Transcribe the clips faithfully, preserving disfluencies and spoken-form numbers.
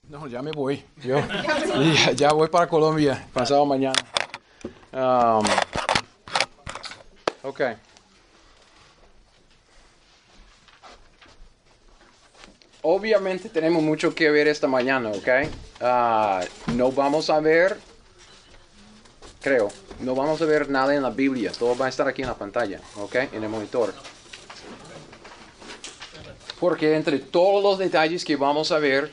No, ya me voy. Yo ya, ya voy para Colombia, pasado mañana. Um, ok. Obviamente tenemos mucho que ver esta mañana, ¿ok? Uh, no vamos a ver, creo, no vamos a ver nada en la Biblia. Todo va a estar aquí en la pantalla, ¿ok? En el monitor. Porque entre todos los detalles que vamos a ver,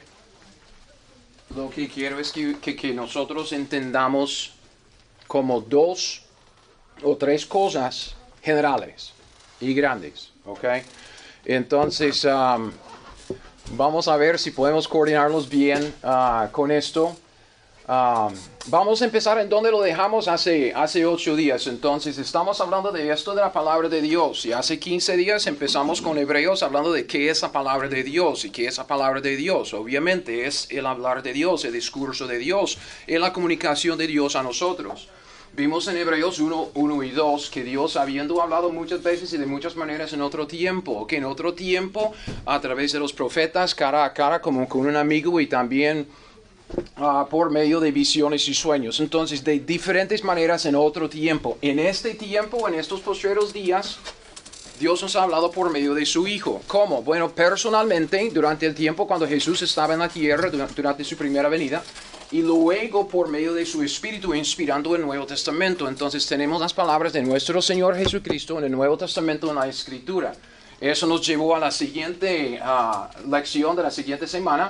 lo que quiero es que, que, que nosotros entendamos como dos o tres cosas generales y grandes, ¿ok? Entonces, um, vamos a ver si podemos coordinarlos bien uh, con esto. Um, vamos a empezar en donde lo dejamos hace, hace ocho días. Entonces, estamos hablando de esto de la palabra de Dios. Y hace quince días empezamos con Hebreos hablando de qué es la palabra de Dios. Y qué es la palabra de Dios. Obviamente es el hablar de Dios, el discurso de Dios, es la comunicación de Dios a nosotros. Vimos en Hebreos uno, uno y dos que Dios, habiendo hablado muchas veces y de muchas maneras en otro tiempo, que en otro tiempo, a través de los profetas, cara a cara, como con un amigo, y también Uh, por medio de visiones y sueños. Entonces, de diferentes maneras en otro tiempo. En este tiempo, en estos postreros días, Dios nos ha hablado por medio de su Hijo. ¿Cómo? Bueno, personalmente, durante el tiempo cuando Jesús estaba en la tierra, durante, durante su primera venida, y luego por medio de su Espíritu inspirando el Nuevo Testamento. Entonces, tenemos las palabras de nuestro Señor Jesucristo en el Nuevo Testamento, en la Escritura. Eso nos llevó a la siguiente uh, lección de la siguiente semana,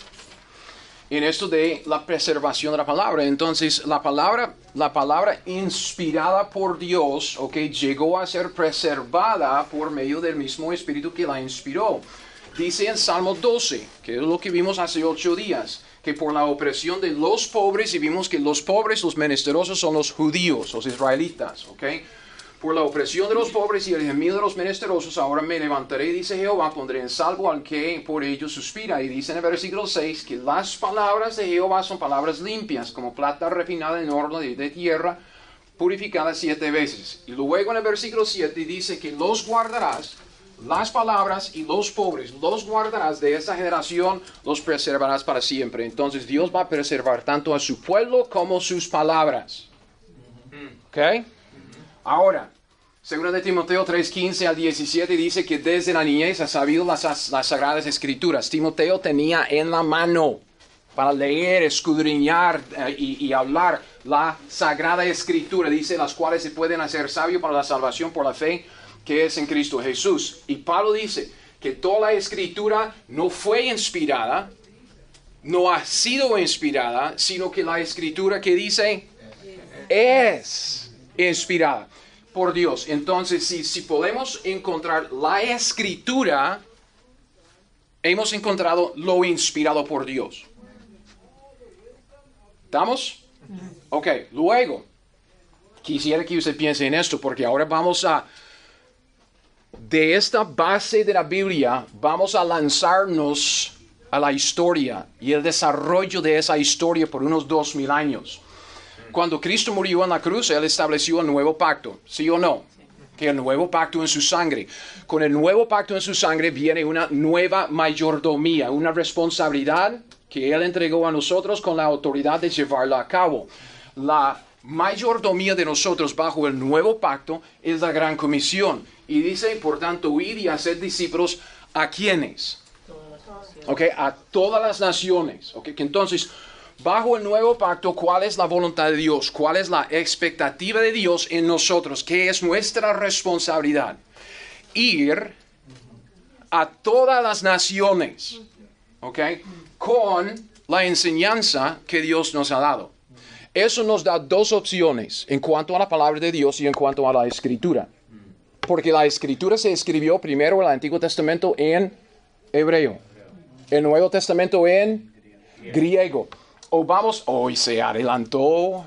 en esto de la preservación de la palabra. Entonces, la palabra, la palabra inspirada por Dios, okay, llegó a ser preservada por medio del mismo Espíritu que la inspiró. Dice en Salmo doce, que es lo que vimos hace ocho días, que por la opresión de los pobres, y vimos que los pobres, los menesterosos, son los judíos, los israelitas, ¿ok? Por la opresión de los pobres y el gemido de los menesterosos, ahora me levantaré, dice Jehová, pondré en salvo al que por ellos suspira. Y dice en el versículo seis que las palabras de Jehová son palabras limpias, como plata refinada en horno de, de tierra, purificada siete veces. Y luego en el versículo siete dice que los guardarás, las palabras y los pobres, los guardarás de esta generación, los preservarás para siempre. Entonces Dios va a preservar tanto a su pueblo como sus palabras. ¿Ok? Ahora, segunda de Timoteo tres, quince al diecisiete dice que desde la niñez ha sabido las, las Sagradas Escrituras. Timoteo tenía en la mano para leer, escudriñar eh, y, y hablar la Sagrada Escritura. Dice, las cuales se pueden hacer sabio para la salvación por la fe que es en Cristo Jesús. Y Pablo dice que toda la Escritura no fue inspirada, no ha sido inspirada, sino que la Escritura que dice es inspirada por Dios. Entonces, si, si podemos encontrar la Escritura, hemos encontrado lo inspirado por Dios. ¿Estamos? Ok, luego, quisiera que usted piense en esto, porque ahora vamos a, de esta base de la Biblia, vamos a lanzarnos a la historia y el desarrollo de esa historia por unos dos mil años. Cuando Cristo murió en la cruz, Él estableció el nuevo pacto, ¿sí o no? Que el nuevo pacto en su sangre. Con el nuevo pacto en su sangre viene una nueva mayordomía, una responsabilidad que Él entregó a nosotros con la autoridad de llevarla a cabo. La mayordomía de nosotros bajo el nuevo pacto es la gran comisión. Y dice, por tanto, ir y hacer discípulos ¿a quiénes? Okay, a todas las naciones. Okay, que entonces, bajo el nuevo pacto, ¿cuál es la voluntad de Dios? ¿Cuál es la expectativa de Dios en nosotros? ¿Qué es nuestra responsabilidad? Ir a todas las naciones, ¿ok? Con la enseñanza que Dios nos ha dado. Eso nos da dos opciones en cuanto a la palabra de Dios y en cuanto a la Escritura. Porque la Escritura se escribió primero en el Antiguo Testamento en hebreo. El Nuevo Testamento en griego. O vamos, hoy se adelantó.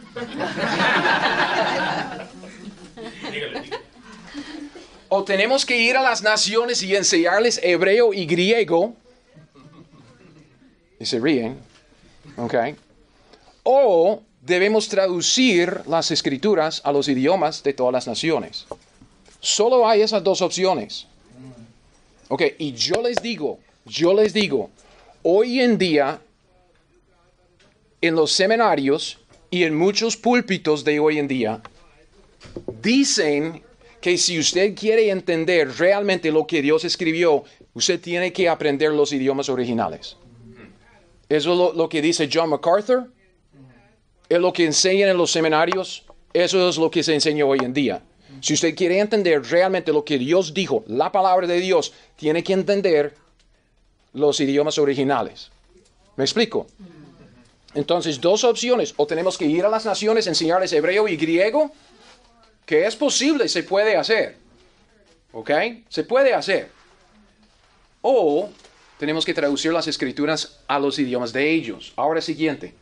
O tenemos que ir a las naciones y enseñarles hebreo y griego. Y se ríen. Ok. O debemos traducir las escrituras a los idiomas de todas las naciones. Solo hay esas dos opciones. Ok. Y yo les digo, yo les digo, hoy en día en los seminarios y en muchos púlpitos de hoy en día dicen que si usted quiere entender realmente lo que Dios escribió, usted tiene que aprender los idiomas originales. Eso es lo, lo que dice John MacArthur. Es lo que enseñan en los seminarios. Eso es lo que se enseña hoy en día. Si usted quiere entender realmente lo que Dios dijo, la palabra de Dios, tiene que entender los idiomas originales. ¿Me explico? Entonces, dos opciones. O tenemos que ir a las naciones, enseñarles hebreo y griego, que es posible, se puede hacer. ¿Ok? Se puede hacer. O tenemos que traducir las escrituras a los idiomas de ellos. Ahora, siguiente.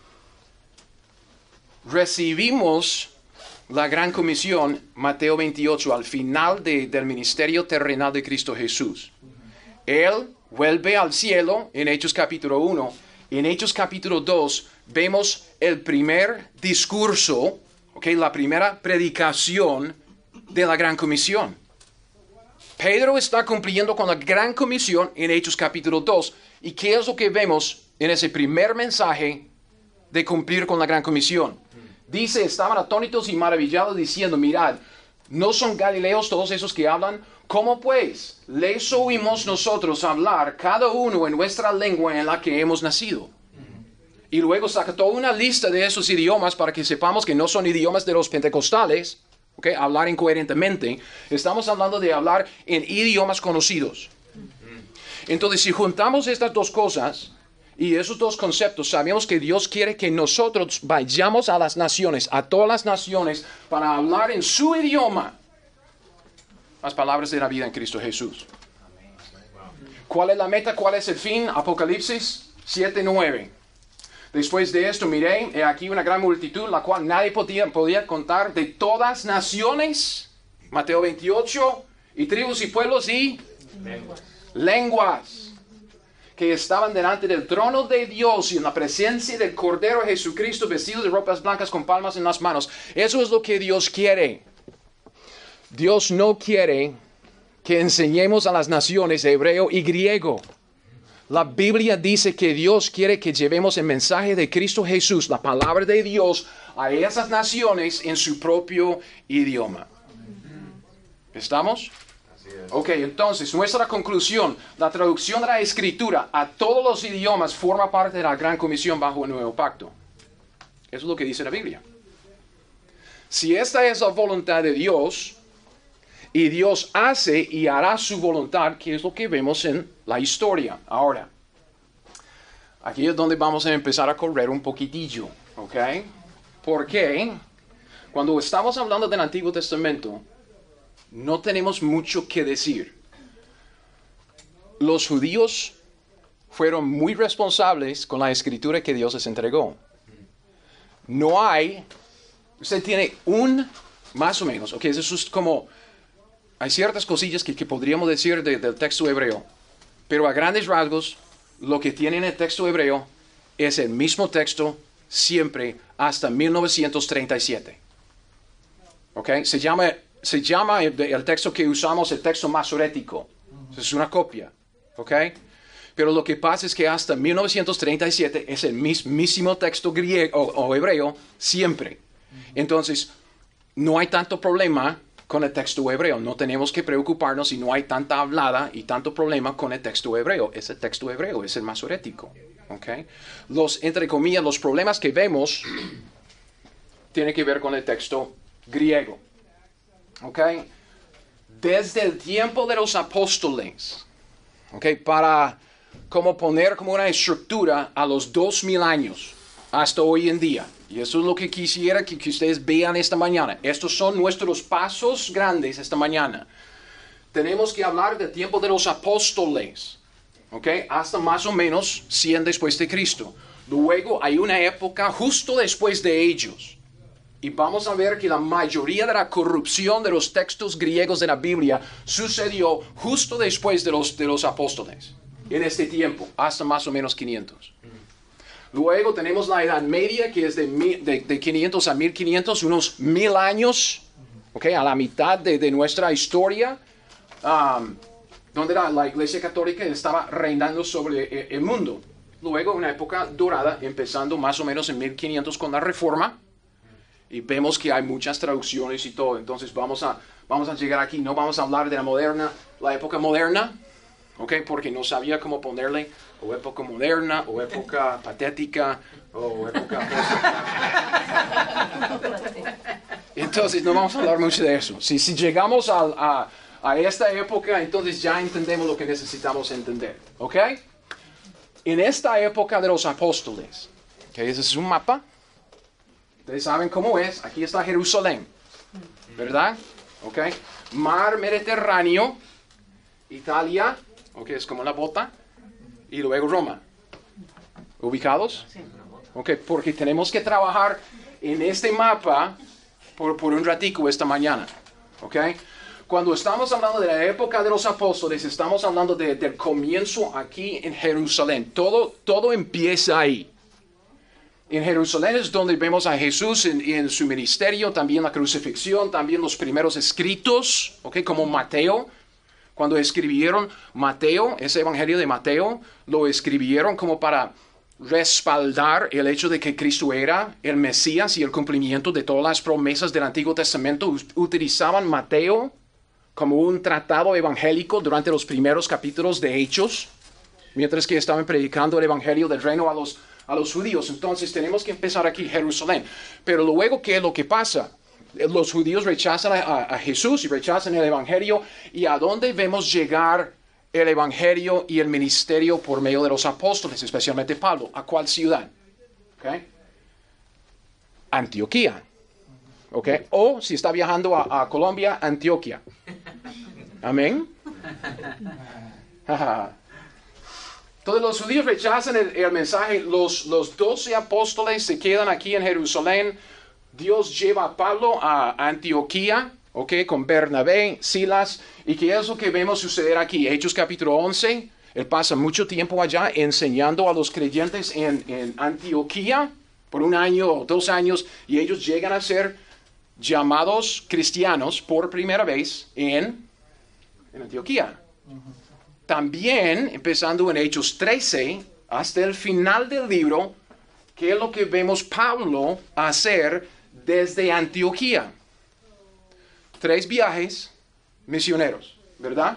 Recibimos la gran comisión, Mateo veintiocho, al final de, del ministerio terrenal de Cristo Jesús. Él vuelve al cielo en Hechos capítulo uno. En Hechos capítulo dos vemos el primer discurso, okay, la primera predicación de la gran comisión. Pedro está cumpliendo con la gran comisión en Hechos capítulo dos. ¿Y qué es lo que vemos en ese primer mensaje de cumplir con la gran comisión? Dice, estaban atónitos y maravillados diciendo, mirad, ¿no son galileos todos esos que hablan? ¿Cómo pues les oímos nosotros hablar cada uno en nuestra lengua en la que hemos nacido? Y luego saca toda una lista de esos idiomas para que sepamos que no son idiomas de los pentecostales, ¿okay? Hablar incoherentemente. Estamos hablando de hablar en idiomas conocidos. Entonces, si juntamos estas dos cosas y esos dos conceptos, sabemos que Dios quiere que nosotros vayamos a las naciones, a todas las naciones, para hablar en su idioma las palabras de la vida en Cristo Jesús. ¿Cuál es la meta? ¿Cuál es el fin? Apocalipsis siete nueve. Después de esto, miré, he aquí una gran multitud, la cual nadie podía, podía contar, de todas naciones, Mateo veintiocho, y tribus y pueblos y lenguas. lenguas. Que estaban delante del trono de Dios y en la presencia del Cordero Jesucristo, vestidos de ropas blancas con palmas en las manos. Eso es lo que Dios quiere. Dios no quiere que enseñemos a las naciones hebreo y griego. La Biblia dice que Dios quiere que llevemos el mensaje de Cristo Jesús, la palabra de Dios, a esas naciones en su propio idioma. ¿Estamos? Ok, entonces, nuestra conclusión, la traducción de la Escritura a todos los idiomas forma parte de la gran comisión bajo el nuevo pacto. Eso es lo que dice la Biblia. Si esta es la voluntad de Dios, y Dios hace y hará su voluntad, que es lo que vemos en la historia. Ahora, aquí es donde vamos a empezar a correr un poquitillo, ¿ok? Porque cuando estamos hablando del Antiguo Testamento, no tenemos mucho que decir. Los judíos fueron muy responsables con la escritura que Dios les entregó. No hay, usted tiene un, más o menos, ok, eso es como, hay ciertas cosillas que, que podríamos decir de, del texto hebreo, pero a grandes rasgos, lo que tiene en el texto hebreo es el mismo texto siempre hasta mil novecientos treinta y siete. Ok, se llama... Se llama el, el texto que usamos el texto masorético. Es una copia. ¿Ok? Pero lo que pasa es que hasta mil novecientos treinta y siete es el mismísimo texto griego o, o hebreo siempre. Entonces, no hay tanto problema con el texto hebreo. No tenemos que preocuparnos si no hay tanta hablada y tanto problema con el texto hebreo. Es el texto hebreo, es el masorético. ¿Ok? Los, entre comillas, los problemas que vemos tienen que ver con el texto griego. ¿Ok? Desde el tiempo de los apóstoles, ¿ok? Para como poner como una estructura a los dos mil años hasta hoy en día. Y eso es lo que quisiera que, que ustedes vean esta mañana. Estos son nuestros pasos grandes esta mañana. Tenemos que hablar del tiempo de los apóstoles, ¿ok? Hasta más o menos cien después de Cristo. Luego hay una época justo después de ellos. Y vamos a ver que la mayoría de la corrupción de los textos griegos de la Biblia sucedió justo después de los, de los apóstoles, en este tiempo, hasta más o menos quinientos. Luego tenemos la Edad Media, que es de, de, de quinientos a mil quinientos, unos mil años, okay, a la mitad de, de nuestra historia, um, donde la, la Iglesia Católica estaba reinando sobre el, el mundo. luego una época dorada, empezando más o menos en mil quinientos con la Reforma. Y vemos que hay muchas traducciones y todo. Entonces vamos a, vamos a llegar aquí. No vamos a hablar de la moderna, la época moderna, ¿ok? Porque no sabía cómo ponerle o época moderna, o época patética, o época... Entonces no vamos a hablar mucho de eso. Si, si llegamos a, a, a esta época, entonces ya entendemos lo que necesitamos entender, ¿ok? En esta época de los apóstoles, ¿ok? Ese es un mapa. Ustedes saben cómo es. Aquí está Jerusalén, ¿verdad? ¿Ok? Mar Mediterráneo, Italia, ¿ok? Es como la bota. Y luego Roma. ¿Ubicados? ¿Ok? Porque tenemos que trabajar en este mapa por, por un ratico esta mañana. ¿Ok? Cuando estamos hablando de la época de los apóstoles, estamos hablando de, del comienzo aquí en Jerusalén. Todo, todo empieza ahí. En Jerusalén es donde vemos a Jesús en, en su ministerio, también la crucifixión, también los primeros escritos, ¿ok? Como Mateo. Cuando escribieron Mateo, ese evangelio de Mateo, lo escribieron como para respaldar el hecho de que Cristo era el Mesías y el cumplimiento de todas las promesas del Antiguo Testamento. Utilizaban Mateo como un tratado evangélico durante los primeros capítulos de Hechos, mientras que estaban predicando el evangelio del reino a los, a los judíos. Entonces tenemos que empezar aquí Jerusalén. Pero luego, ¿qué es lo que pasa? Los judíos rechazan a, a Jesús y rechazan el evangelio. ¿Y a dónde vemos llegar el evangelio y el ministerio por medio de los apóstoles, especialmente Pablo? ¿A cuál ciudad? ¿Okay? Antioquía. ¿Okay? O si está viajando a, a Colombia, Antioquia. Amén. Entonces los judíos rechazan el, el mensaje. Los, los doce apóstoles se quedan aquí en Jerusalén. Dios lleva a Pablo a Antioquía, ¿ok? Con Bernabé, Silas. ¿Y qué es lo que vemos suceder aquí? Hechos capítulo once. Él pasa mucho tiempo allá enseñando a los creyentes en, en Antioquía por un año o dos años. Y ellos llegan a ser llamados cristianos por primera vez en, en Antioquía. También, empezando en Hechos trece, hasta el final del libro, ¿qué es lo que vemos Pablo hacer desde Antioquía? Tres viajes misioneros, ¿verdad?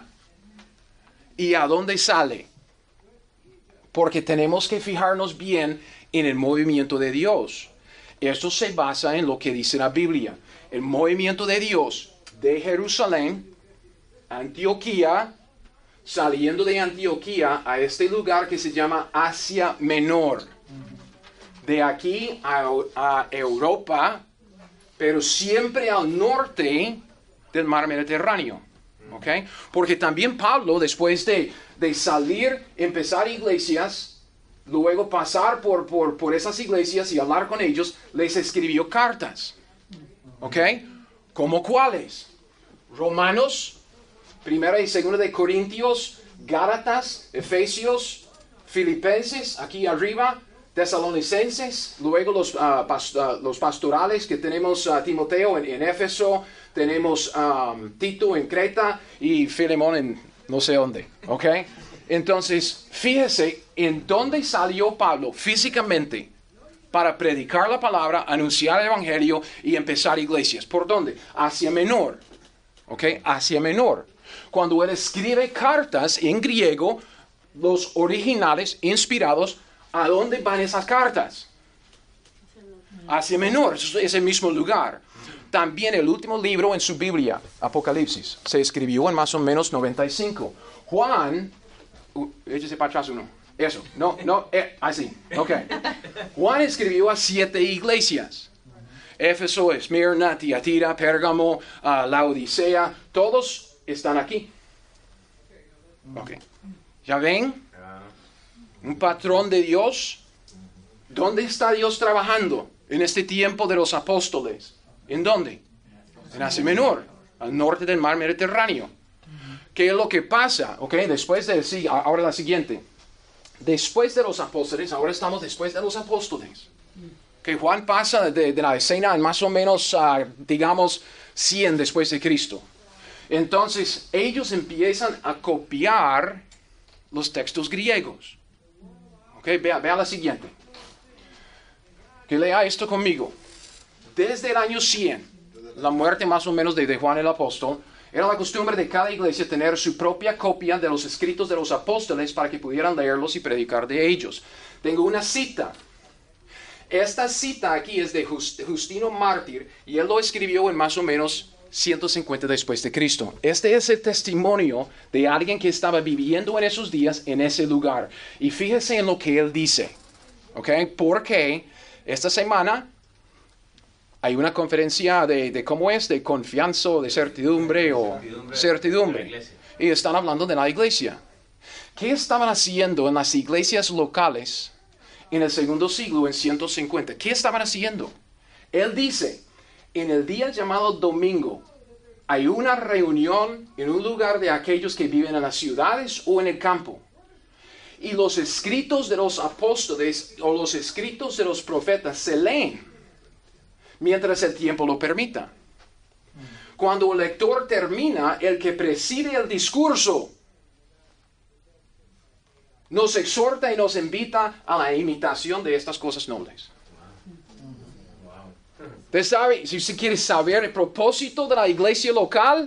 ¿Y a dónde sale? Porque tenemos que fijarnos bien en el movimiento de Dios. Esto se basa en lo que dice la Biblia. El movimiento de Dios de Jerusalén, Antioquía, saliendo de Antioquía a este lugar que se llama Asia Menor. De aquí a, a Europa, pero siempre al norte del mar Mediterráneo. ¿Okay? Porque también Pablo, después de, de salir, empezar iglesias, luego pasar por, por, por esas iglesias y hablar con ellos, les escribió cartas. ¿Ok? ¿Cómo cuáles? Romanos, Primera y Segunda de Corintios, Gálatas, Efesios, Filipenses, aquí arriba, Tesalonicenses, luego los, uh, past uh, los pastorales que tenemos a uh, Timoteo en, en Éfeso, tenemos um, Tito en Creta y Filemón en no sé dónde, ¿ok? Entonces, fíjese en dónde salió Pablo físicamente para predicar la palabra, anunciar el evangelio y empezar iglesias. ¿Por dónde? Asia Menor, ¿ok? Asia Menor. Cuando él escribe cartas en griego, los originales, inspirados, ¿a dónde van esas cartas? Asia Menor, es el mismo lugar. También el último libro en su Biblia, Apocalipsis, se escribió en más o menos noventa y cinco. Juan, uh, échese para atrás uno. Eso, no, no, eh, así, ok. Juan escribió a siete iglesias. Éfeso, Esmirna, Tiatira, Pérgamo, uh, Laodicea, todos están aquí. Ok. ¿Ya ven? Un patrón de Dios. ¿Dónde está Dios trabajando en este tiempo de los apóstoles? ¿En dónde? En Asia Menor, al norte del mar Mediterráneo. ¿Qué es lo que pasa? Ok, después de, sí, ahora la siguiente. Después de los apóstoles, ahora estamos después de los apóstoles. Que Juan pasa de, de la escena en más o menos, uh, digamos, cien después de Cristo. Entonces, ellos empiezan a copiar los textos griegos. Ok, vea, vea la siguiente. Que lea esto conmigo. Desde el año cien, la muerte más o menos de, de Juan el Apóstol, era la costumbre de cada iglesia tener su propia copia de los escritos de los apóstoles para que pudieran leerlos y predicar de ellos. Tengo una cita. Esta cita aquí es de Just, Justino Mártir y él lo escribió en más o menos ciento cincuenta después de Cristo. Este es el testimonio de alguien que estaba viviendo en esos días en ese lugar. Y fíjese en lo que él dice. ¿Ok? Porque esta semana hay una conferencia de, de cómo es, de confianza o de certidumbre o certidumbre. certidumbre. Y están hablando de la iglesia. ¿Qué estaban haciendo en las iglesias locales en el segundo siglo, en ciento cincuenta? ¿Qué estaban haciendo? Él dice, en el día llamado domingo, hay una reunión en un lugar de aquellos que viven en las ciudades o en el campo. Y los escritos de los apóstoles o los escritos de los profetas se leen mientras el tiempo lo permita. Cuando el lector termina, el que preside el discurso nos exhorta y nos invita a la imitación de estas cosas nobles. Usted sabe, si usted quiere saber el propósito de la iglesia local,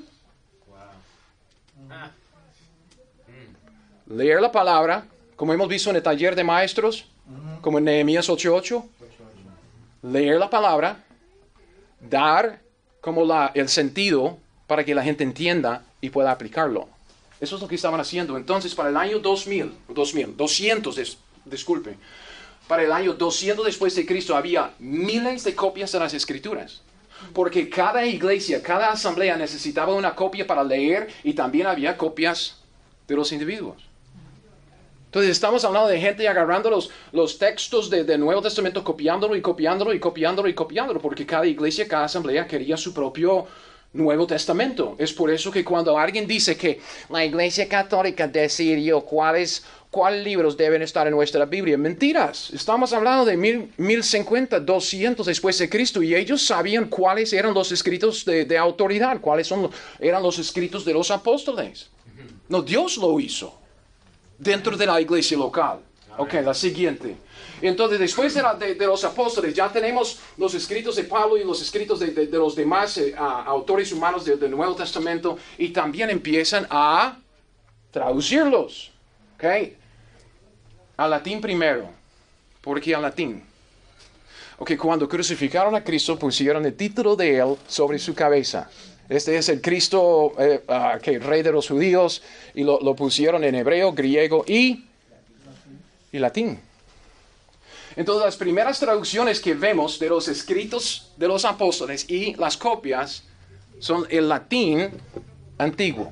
leer la palabra, como hemos visto en el taller de maestros, como en Nehemías ocho ocho, leer la palabra, dar como la, el sentido para que la gente entienda y pueda aplicarlo. Eso es lo que estaban haciendo. Entonces, para el año dos mil, dos mil, doscientos, des, disculpe, para el año doscientos después de Cristo había miles de copias de las Escrituras. Porque cada iglesia, cada asamblea necesitaba una copia para leer y también había copias de los individuos. Entonces estamos hablando de gente agarrando los, los textos del de Nuevo Testamento, copiándolo y copiándolo y copiándolo y copiándolo, porque cada iglesia, cada asamblea quería su propio Nuevo Testamento. Es por eso que cuando alguien dice que la Iglesia Católica decidió cuáles cuáles libros deben estar en nuestra Biblia, mentiras. Estamos hablando de mil, mil cincuenta, doscientos después de Cristo y ellos sabían cuáles eran los escritos de, de autoridad, cuáles son, eran los escritos de los apóstoles. No, Dios lo hizo dentro de la iglesia local. Ok, la siguiente. Entonces, después de, la, de, de los apóstoles, ya tenemos los escritos de Pablo y los escritos de, de, de los demás eh, a, autores humanos de, del Nuevo Testamento y también empiezan a traducirlos. Ok, al latín primero. ¿Por qué al latín? Ok, cuando crucificaron a Cristo, pusieron el título de él sobre su cabeza. Este es el Cristo, eh, uh, okay, Rey de los judíos, y lo, lo pusieron en hebreo, griego y, y latín. Entonces, las primeras traducciones que vemos de los escritos de los apóstoles y las copias son el latín antiguo.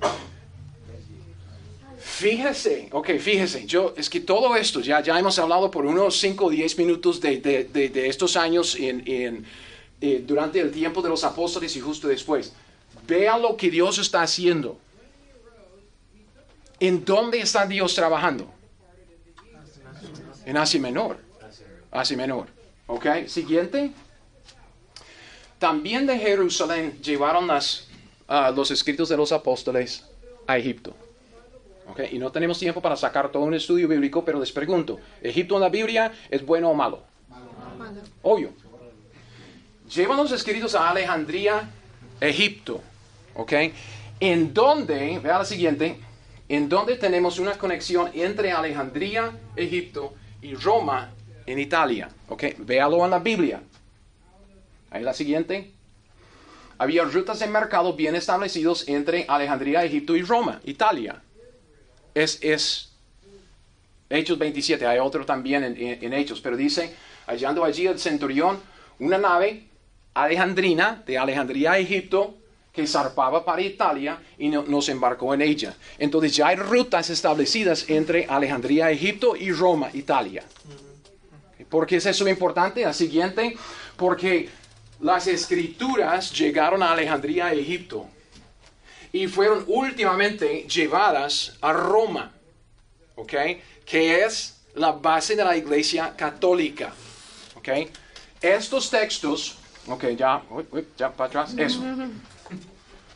Fíjese, ok, fíjese, yo, es que todo esto, ya, ya hemos hablado por unos cinco o diez minutos de, de, de, de estos años en, en, eh, durante el tiempo de los apóstoles y justo después. Vea lo que Dios está haciendo. ¿En dónde está Dios trabajando? En Asia Menor. Asia Menor. Ok, siguiente. También de Jerusalén llevaron las, uh, los escritos de los apóstoles a Egipto. Okay, y no tenemos tiempo para sacar todo un estudio bíblico, pero les pregunto, ¿Egipto en la Biblia es bueno o malo? Malo. Obvio. Llevan los escritos a Alejandría, Egipto. ¿Ok? En donde, vea la siguiente, en donde tenemos una conexión entre Alejandría, Egipto y Roma en Italia. ¿Ok? Véalo en la Biblia. Ahí la siguiente. Había rutas de mercado bien establecidos entre Alejandría, Egipto y Roma, Italia. Es, es Hechos veintisiete, hay otro también en, en, en Hechos, pero dice, hallando allí el centurión, una nave alejandrina, de Alejandría a Egipto, que zarpaba para Italia y no, nos embarcó en ella. Entonces ya hay rutas establecidas entre Alejandría, Egipto y Roma, Italia. ¿Por qué es eso importante? La siguiente, porque las escrituras llegaron a Alejandría, Egipto, y fueron últimamente llevadas a Roma, ¿ok? Que es la base de la iglesia católica, ¿ok? Estos textos, ok, ya, uy, uy, ya para atrás, eso.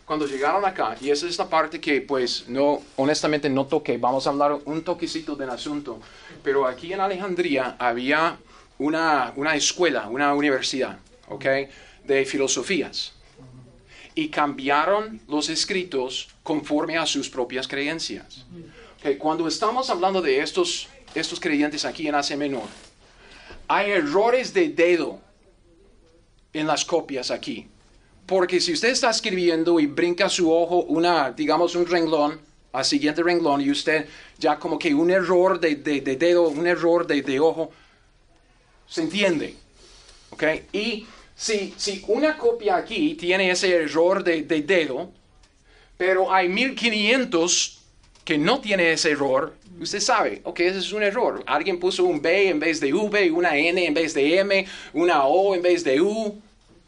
cuando llegaron acá, y esa es la parte que pues no, honestamente no toqué, vamos a hablar un toquecito del asunto, pero aquí en Alejandría había una, una escuela, una universidad, ¿ok? De filosofías, y cambiaron los escritos conforme a sus propias creencias. Okay, cuando estamos hablando de estos, estos creyentes aquí en Asia Menor, hay errores de dedo en las copias aquí. Porque si usted está escribiendo y brinca su ojo, una, digamos, un renglón, al siguiente renglón, y usted ya como que un error de, de, de dedo, un error de, de ojo, se entiende. ¿Ok? Y si, si una copia aquí tiene ese error de, de dedo, pero hay mil quinientos que no tiene ese error, usted sabe, ok, ese es un error. Alguien puso un B en vez de V, una N en vez de M, una O en vez de U.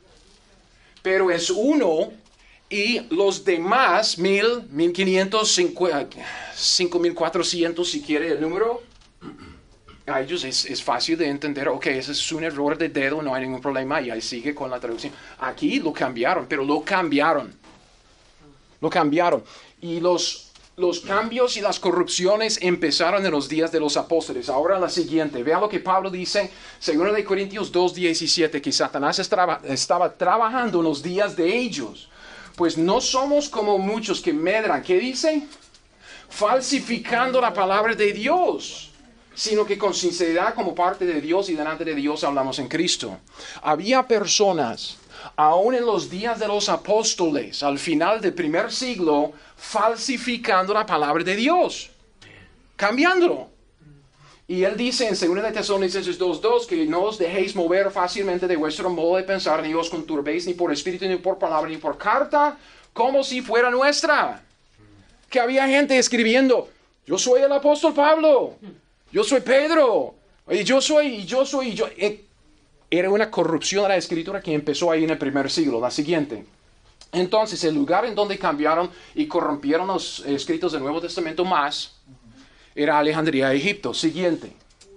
Pero es uno y los demás, mil, mil quinientos, cinco mil cuatrocientos, si quiere el número, a ellos es, es fácil de entender, ok, ese es un error de dedo, no hay ningún problema, y ahí sigue con la traducción. Aquí lo cambiaron, pero lo cambiaron. Lo cambiaron. Y los... Los cambios y las corrupciones empezaron en los días de los apóstoles. Ahora la siguiente. Vea lo que Pablo dice, segundo de Corintios dos diecisiete, que Satanás estaba, estaba trabajando en los días de ellos. Pues no somos como muchos que medran. ¿Qué dice? Falsificando la palabra de Dios, sino que con sinceridad como parte de Dios y delante de Dios hablamos en Cristo. Había personas, aún en los días de los apóstoles, al final del primer siglo, falsificando la palabra de Dios, cambiándolo. Y él dice en segunda de Tesalonicenses dos dos que no os dejéis mover fácilmente de vuestro modo de pensar, ni os conturbéis ni por espíritu, ni por palabra, ni por carta, como si fuera nuestra. Que había gente escribiendo, yo soy el apóstol Pablo, yo soy Pedro, y yo soy, y yo soy, y yo... Era una corrupción de la escritura que empezó ahí en el primer siglo. La siguiente. Entonces, el lugar en donde cambiaron y corrompieron los escritos del Nuevo Testamento más era Alejandría, Egipto. Siguiente.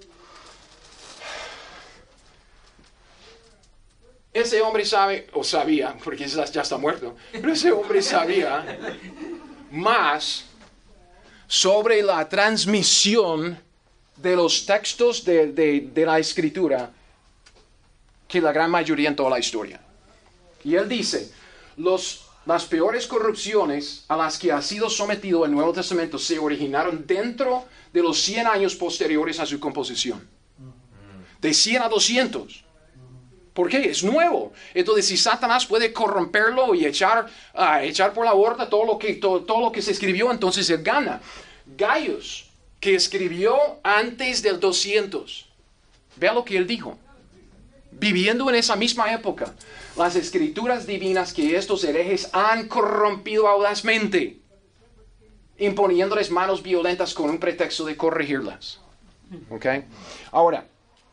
Ese hombre sabe, o sabía, porque ya está muerto, pero ese hombre sabía más sobre la transmisión de los textos de, de, de la escritura que la gran mayoría en toda la historia. Y él dice, los, las peores corrupciones a las que ha sido sometido el Nuevo Testamento se originaron dentro de los cien años posteriores a su composición. De cien a doscientos. ¿Por qué? Es nuevo. Entonces, si Satanás puede corromperlo y echar, uh, echar por la borda todo lo, que, todo, todo lo que se escribió, entonces él gana. Gaius, que escribió antes del doscientos, vea lo que él dijo. Viviendo en esa misma época, las escrituras divinas que estos herejes han corrompido audazmente, imponiéndoles manos violentas con un pretexto de corregirlas. ¿Ok? Ahora,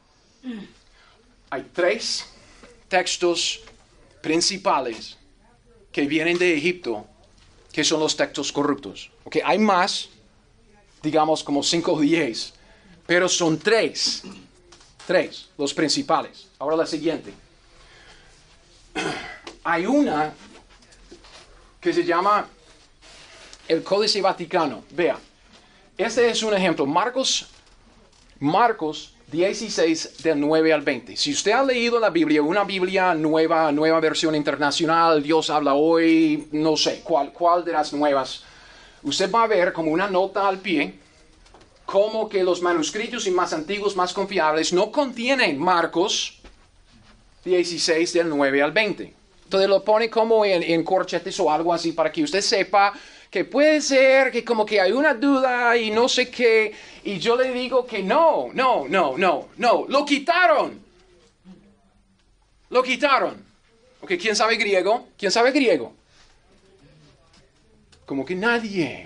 hay tres textos principales que vienen de Egipto, que son los textos corruptos. ¿Ok? Hay más, digamos como cinco o diez, pero son tres. Tres, los principales. Ahora la siguiente. Hay una que se llama el Códice Vaticano. Vea, este es un ejemplo. Marcos, Marcos dieciséis del nueve al veinte. Si usted ha leído la Biblia, una Biblia nueva, nueva versión internacional, Dios habla hoy, no sé, cuál, cuál de las nuevas, usted va a ver como una nota al pie, como que los manuscritos y más antiguos, más confiables, no contienen Marcos dieciséis del nueve al veinte. Entonces lo pone como en, en corchetes o algo así para que usted sepa que puede ser que como que hay una duda y no sé qué. Y yo le digo que no, no, no, no, no. Lo quitaron. Lo quitaron. Ok, ¿quién sabe griego? ¿Quién sabe griego? Como que nadie.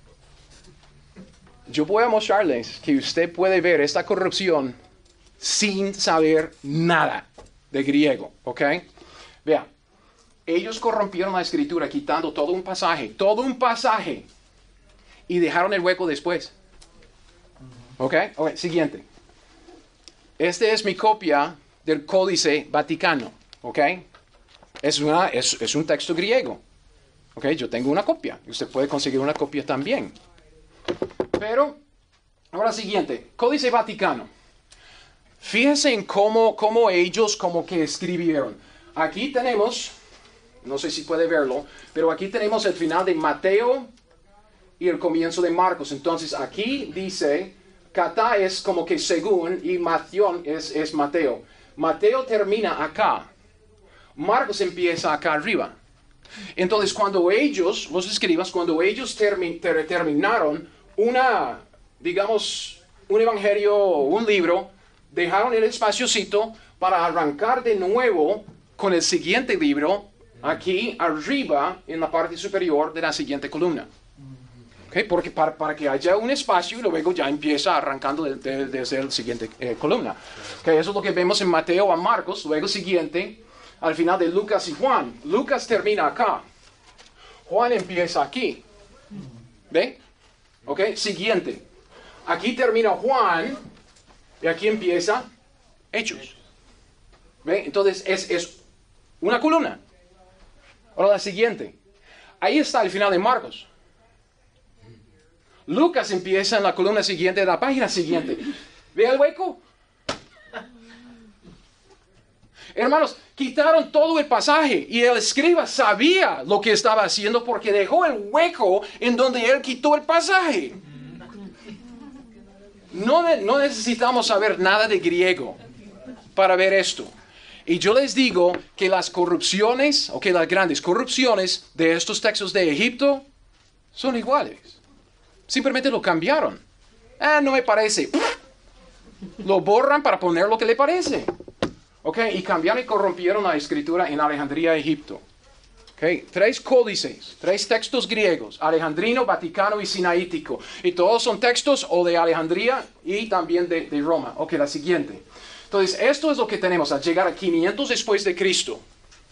Yo voy a mostrarles que usted puede ver esta corrupción sin saber nada de griego, ¿ok? Vea, ellos corrompieron la escritura quitando todo un pasaje, todo un pasaje, y dejaron el hueco después. ¿Ok? Ok, siguiente. Este es mi copia del Códice Vaticano, ¿ok? Es, una, es, es un texto griego, Ok, yo tengo una copia. Usted puede conseguir una copia también. Pero, ahora siguiente, Códice Vaticano. Fíjense en cómo, cómo ellos como que escribieron. Aquí tenemos, no sé si puede verlo, pero aquí tenemos el final de Mateo y el comienzo de Marcos. Entonces aquí dice, Kata es como que según y Matión es, es Mateo. Mateo termina acá. Marcos empieza acá arriba. Entonces cuando ellos, los escribas, cuando ellos termi- ter- terminaron una, digamos, un evangelio, un libro, dejaron el espaciocito para arrancar de nuevo con el siguiente libro aquí arriba en la parte superior de la siguiente columna. Okay, porque para, para que haya un espacio y luego ya empieza arrancando de, de, desde la siguiente eh, columna. Okay, eso es lo que vemos en Mateo a Marcos, luego siguiente, al final de Lucas y Juan. Lucas termina acá. Juan empieza aquí. ¿Ve? Ok, siguiente. Aquí termina Juan y aquí empieza Hechos. ¿Ve? Entonces es, es una columna. Ahora la siguiente. Ahí está el final de Marcos. Lucas empieza en la columna siguiente de la página siguiente. ¿Ve el hueco? Hermanos, quitaron todo el pasaje y el escriba sabía lo que estaba haciendo porque dejó el hueco en donde él quitó el pasaje. No, no necesitamos saber nada de griego para ver esto. Y yo les digo que las corrupciones, o que las grandes corrupciones de estos textos de Egipto son iguales. Simplemente lo cambiaron. Ah, no me parece. Lo borran para poner lo que le parece. Ok, y cambiaron y corrompieron la escritura en Alejandría, Egipto. Okay. Tres códices, tres textos griegos, alejandrino, vaticano y sinaítico. Y todos son textos o de Alejandría y también de, de Roma. Ok, la siguiente. Entonces, esto es lo que tenemos al llegar a quinientos después de Cristo.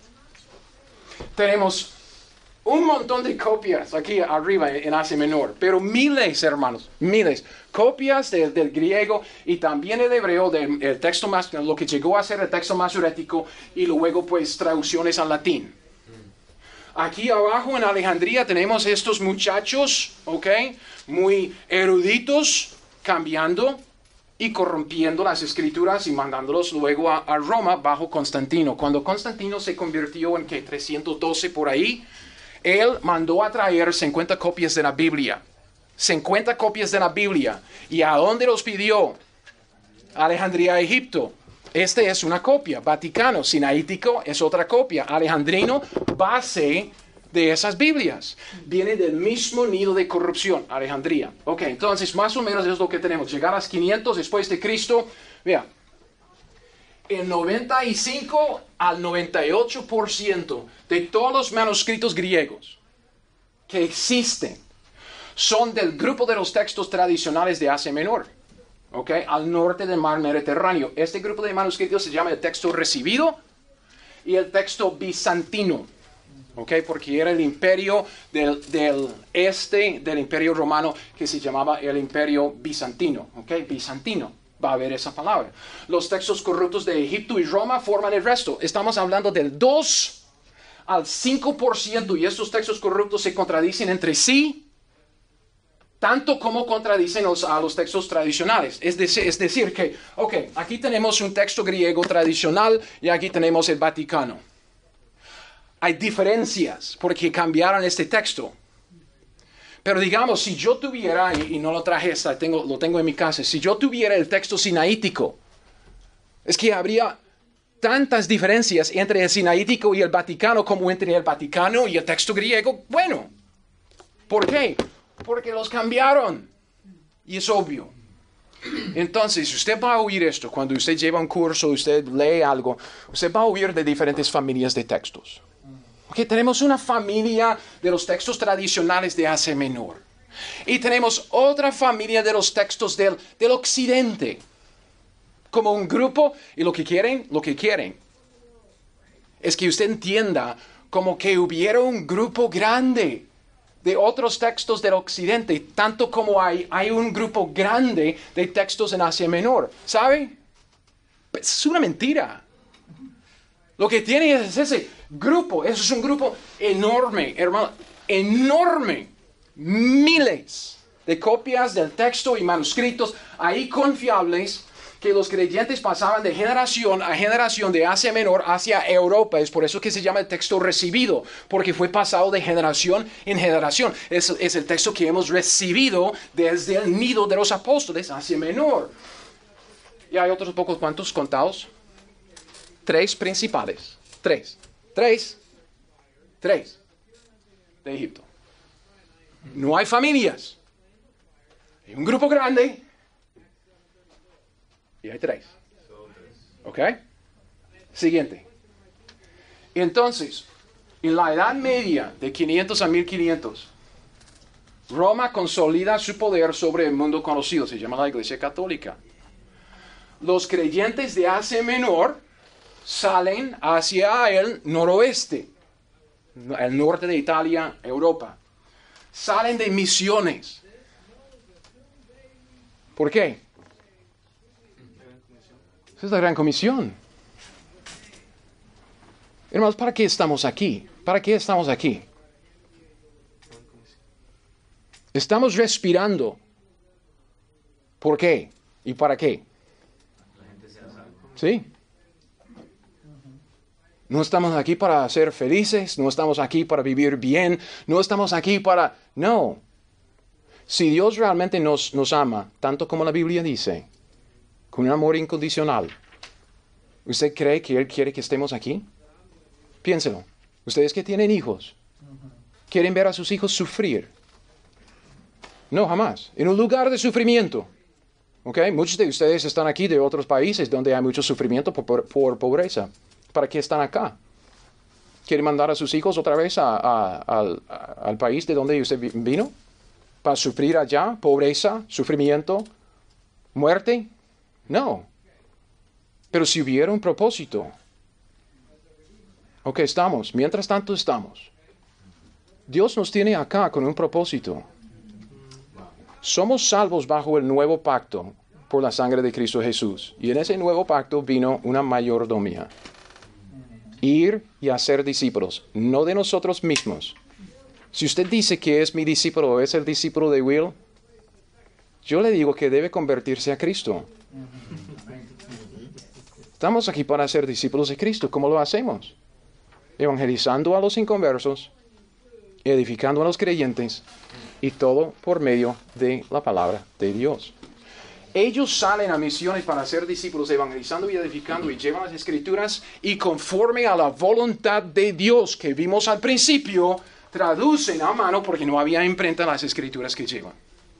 Tenemos un montón de copias aquí arriba en Asia Menor, pero miles, hermanos, miles. Copias de, del griego y también el hebreo, del el texto más, lo que llegó a ser el texto masorético y luego pues traducciones al latín. Aquí abajo en Alejandría tenemos estos muchachos, ¿ok? Muy eruditos, cambiando y corrompiendo las escrituras y mandándolos luego a, a Roma bajo Constantino. Cuando Constantino se convirtió en que trescientos doce por ahí, él mandó a traer cincuenta copias de la Biblia. cincuenta copias de la Biblia. ¿Y a dónde los pidió? Alejandría, Egipto. Este es una copia. Vaticano, sinaítico es otra copia. Alejandrino, base de esas Biblias. Viene del mismo nido de corrupción, Alejandría. Ok, entonces más o menos es lo que tenemos. Llegar a los quinientos después de Cristo. Vea, el noventa y cinco al noventa y ocho por ciento de todos los manuscritos griegos que existen son del grupo de los textos tradicionales de Asia Menor. Okay, al norte del mar Mediterráneo. Este grupo de manuscritos se llama el texto recibido y el texto bizantino, okay, porque era el imperio del, del este del imperio romano que se llamaba el imperio bizantino, okay, bizantino, va a haber esa palabra. Los textos corruptos de Egipto y Roma forman el resto. Estamos hablando del dos al cinco por ciento y estos textos corruptos se contradicen entre sí, tanto como contradicen los, a los textos tradicionales. Es decir, es decir que, ok, aquí tenemos un texto griego tradicional y aquí tenemos el Vaticano. Hay diferencias porque cambiaron este texto. Pero digamos, si yo tuviera, y, y no lo traje, esta, tengo, lo tengo en mi casa, si yo tuviera el texto sinaítico, es que habría tantas diferencias entre el sinaítico y el Vaticano como entre el Vaticano y el texto griego. Bueno, ¿por qué? Porque los cambiaron. Y es obvio. Entonces, usted va a oír esto. Cuando usted lleva un curso, usted lee algo, usted va a oír de diferentes familias de textos. Okay, tenemos una familia de los textos tradicionales de Asia Menor. Y tenemos otra familia de los textos del, del occidente. Como un grupo, y lo que quieren, lo que quieren, es que usted entienda como que hubiera un grupo grande de otros textos del occidente, tanto como hay, hay un grupo grande de textos en Asia Menor. ¿Sabe? Es una mentira. Lo que tiene es ese grupo, eso es un grupo enorme, hermano. enorme, miles de copias del texto y manuscritos ahí confiables que los creyentes pasaban de generación a generación de Asia Menor hacia Europa. Es por eso que se llama el texto recibido, porque fue pasado de generación en generación. Es, es el texto que hemos recibido desde el nido de los apóstoles, Asia Menor. Y hay otros pocos cuantos contados. Tres principales. Tres. Tres. Tres. De Egipto. No hay familias. Hay un grupo grande. Y hay tres. ¿Ok? Siguiente. Entonces, en la Edad Media, de quinientos a mil quinientos, Roma consolida su poder sobre el mundo conocido. Se llama la Iglesia Católica. Los creyentes de Asia Menor salen hacia el noroeste, el norte de Italia, Europa. Salen de misiones. ¿Por qué? Esa es la gran comisión. Hermanos, ¿para qué estamos aquí? ¿Para qué estamos aquí? Estamos respirando. ¿Por qué? ¿Y para qué? ¿Sí? No estamos aquí para ser felices, no estamos aquí para vivir bien, no estamos aquí para... No. Si Dios realmente nos, nos ama, tanto como la Biblia dice, con un amor incondicional, ¿usted cree que Él quiere que estemos aquí? Piénselo. Ustedes que tienen hijos, ¿quieren ver a sus hijos sufrir? No, jamás. En un lugar de sufrimiento. ¿Ok? Muchos de ustedes están aquí de otros países donde hay mucho sufrimiento por, por, por pobreza. ¿Para qué están acá? ¿Quieren mandar a sus hijos otra vez a, a, al, a, al país de donde usted vino? ¿Para sufrir allá? ¿Pobreza? ¿Sufrimiento? ¿Muerte? No. Pero si hubiera un propósito. Ok, estamos. Mientras tanto estamos. Dios nos tiene acá con un propósito. Somos salvos bajo el nuevo pacto por la sangre de Cristo Jesús. Y en ese nuevo pacto vino una mayordomía. Ir y hacer discípulos, no de nosotros mismos. Si usted dice que es mi discípulo o es el discípulo de Will, yo le digo que debe convertirse a Cristo. Estamos aquí para ser discípulos de Cristo. ¿Cómo lo hacemos? Evangelizando a los inconversos, edificando a los creyentes, y todo por medio de la palabra de Dios. Ellos salen a misiones para ser discípulos, evangelizando y edificando, y llevan las escrituras, y conforme a la voluntad de Dios que vimos al principio, traducen a mano porque no había imprenta las escrituras que llevan.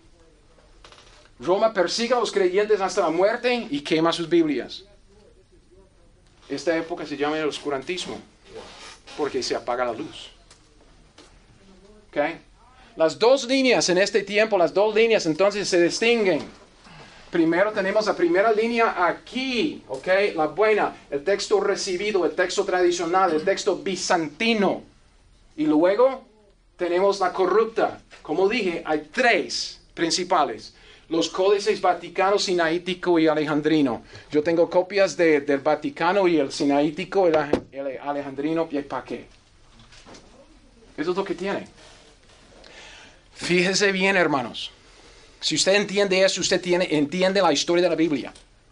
Roma persigue a los creyentes hasta la muerte y quema sus Biblias. Esta época se llama el oscurantismo, porque se apaga la luz. ¿Ok? Las dos líneas en este tiempo, las dos líneas entonces se distinguen. Primero tenemos la primera línea aquí, ¿ok? La buena, el texto recibido, el texto tradicional, el texto bizantino. Y luego tenemos la corrupta. Como dije, hay tres principales. Los códices Vaticano, Sinaítico y Alejandrino. Yo tengo copias de, del Vaticano y el Sinaítico, el, el Alejandrino, ¿y para qué? Eso es lo que tiene. Fíjese bien, hermanos. Si usted entiende eso, usted tiene, entiende la historia de la Biblia.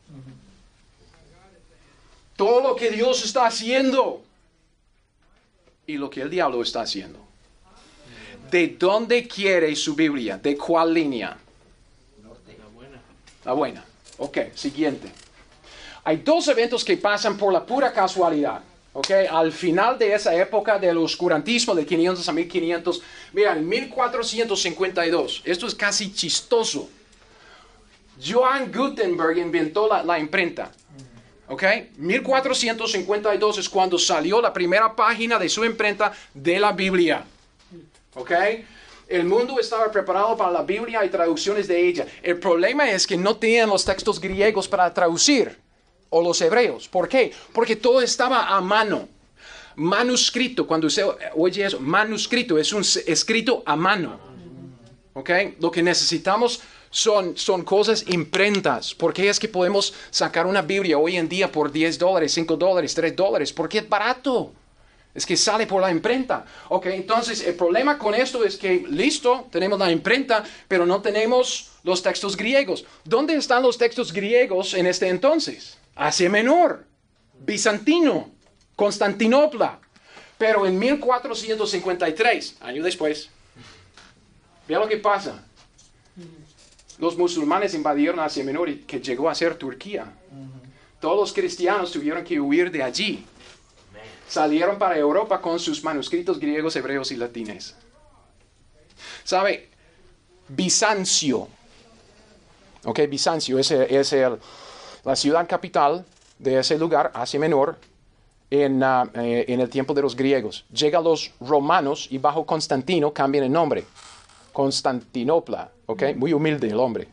Todo lo que Dios está haciendo y lo que el diablo está haciendo. ¿De dónde quiere su Biblia? ¿De cuál línea? La buena. La buena. Ok, siguiente. Hay dos eventos que pasan por la pura casualidad. Ok, al final de esa época del oscurantismo de quinientos a mil quinientos, vean, mil cuatrocientos cincuenta y dos, esto es casi chistoso. Johann Gutenberg inventó la, la imprenta. Ok, mil cuatrocientos cincuenta y dos es cuando salió la primera página de su imprenta de la Biblia. Ok, el mundo estaba preparado para la Biblia y traducciones de ella. El problema es que no tenían los textos griegos para traducir. O los hebreos. ¿Por qué? Porque todo estaba a mano. Manuscrito. Cuando usted oye eso, manuscrito es un escrito a mano. ¿Ok? Lo que necesitamos son, son cosas imprentas. ¿Por qué es que podemos sacar una Biblia hoy en día por diez dólares, cinco dólares, tres dólares? Porque es barato. Es que sale por la imprenta. Ok, entonces el problema con esto es que, listo, tenemos la imprenta, pero no tenemos los textos griegos. ¿Dónde están los textos griegos en este entonces? Asia Menor, bizantino, Constantinopla. Pero en mil cuatrocientos cincuenta y tres, años después, vea lo que pasa. Los musulmanes invadieron Asia Menor, y que llegó a ser Turquía. Todos los cristianos tuvieron que huir de allí. Salieron para Europa con sus manuscritos griegos, hebreos y latines. ¿Sabe? Bizancio. Ok, Bizancio es, es el, la ciudad capital de ese lugar, Asia Menor, en, uh, eh, en el tiempo de los griegos. Llegan los romanos y bajo Constantino cambian el nombre. Constantinopla. Ok, muy humilde el hombre.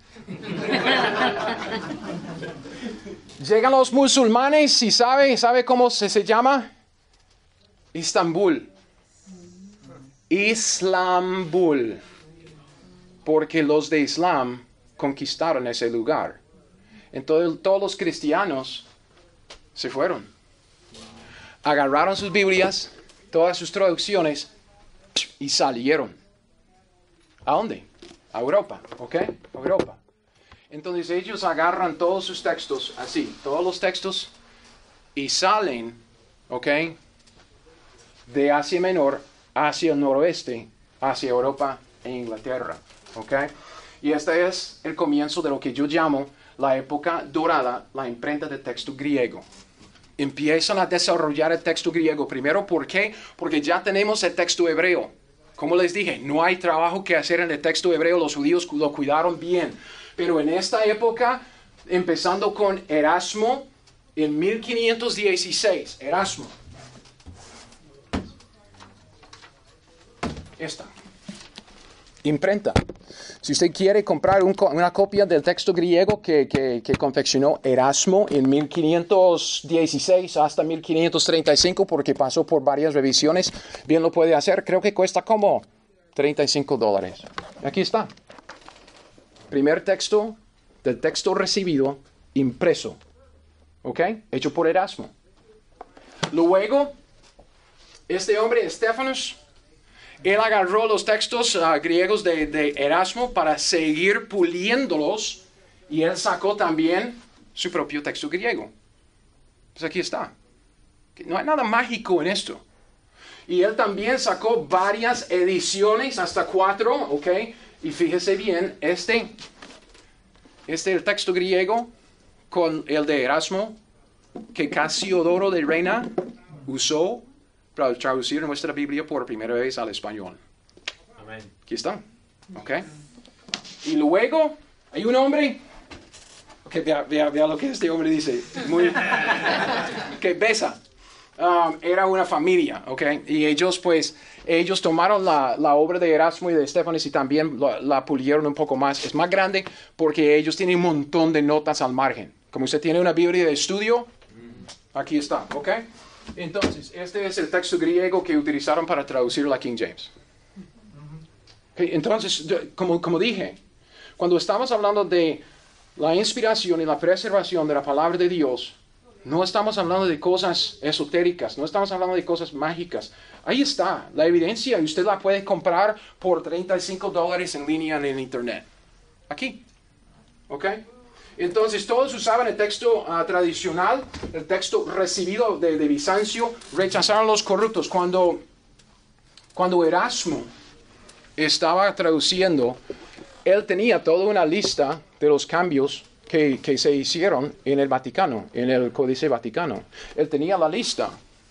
Llegan los musulmanes y ¿sabe, sabe cómo se, se llama? Istambul. Islambul. Porque los de Islam conquistaron ese lugar. Entonces todos los cristianos se fueron. Agarraron sus Biblias, todas sus traducciones y salieron. ¿A dónde? A Europa, ¿ok? A Europa. Entonces ellos agarran todos sus textos, así, todos los textos, y salen, ¿ok? De Asia Menor hacia el noroeste, hacia Europa e Inglaterra, ¿ok? Y este es el comienzo de lo que yo llamo la época dorada, la imprenta de texto griego. Empiezan a desarrollar el texto griego. Primero, ¿por qué? Porque ya tenemos el texto hebreo. Como les dije, no hay trabajo que hacer en el texto hebreo. Los judíos lo cuidaron bien. Pero en esta época, empezando con Erasmo, en mil quinientos dieciséis, Erasmo. Esta. Imprenta. Si usted quiere comprar un, una copia del texto griego que, que, que confeccionó Erasmo en mil quinientos dieciséis hasta mil quinientos treinta y cinco, porque pasó por varias revisiones, bien lo puede hacer. Creo que cuesta como treinta y cinco dólares. Aquí está. Primer texto del texto recibido, impreso. ¿Ok? Hecho por Erasmo. Luego, este hombre, Estefanos, él agarró los textos uh, griegos de, de Erasmo para seguir puliéndolos y él sacó también su propio texto griego. Pues aquí está. No hay nada mágico en esto. Y él también sacó varias ediciones, hasta cuatro, ¿ok? Y fíjese bien, este, este es el texto griego con el de Erasmo que Casiodoro de Reina usó para traducir nuestra Biblia por primera vez al español. Amén. Aquí está. ¿Ok? Y luego hay un hombre. Ok, vea, vea, vea lo que este hombre dice. Muy. Que Besa. Um, era una familia, ¿ok? Y ellos, pues, ellos tomaron la, la obra de Erasmo y de Estefanes y también la, la pulieron un poco más. Es más grande porque ellos tienen un montón de notas al margen. Como usted tiene una Biblia de estudio, aquí está, ¿ok? Entonces, este es el texto griego que utilizaron para traducir la King James. Okay, entonces, como, como dije, cuando estamos hablando de la inspiración y la preservación de la palabra de Dios, no estamos hablando de cosas esotéricas, no estamos hablando de cosas mágicas. Ahí está la evidencia y usted la puede comprar por treinta y cinco dólares en línea en el internet. Aquí. ¿Ok? Entonces todos usaban el texto uh, tradicional, el texto recibido de, de Bizancio, rechazaron los corruptos. Cuando, cuando Erasmo estaba traduciendo, él tenía toda una lista de los cambios que, que se hicieron en el Vaticano, en el Códice Vaticano. Él tenía la lista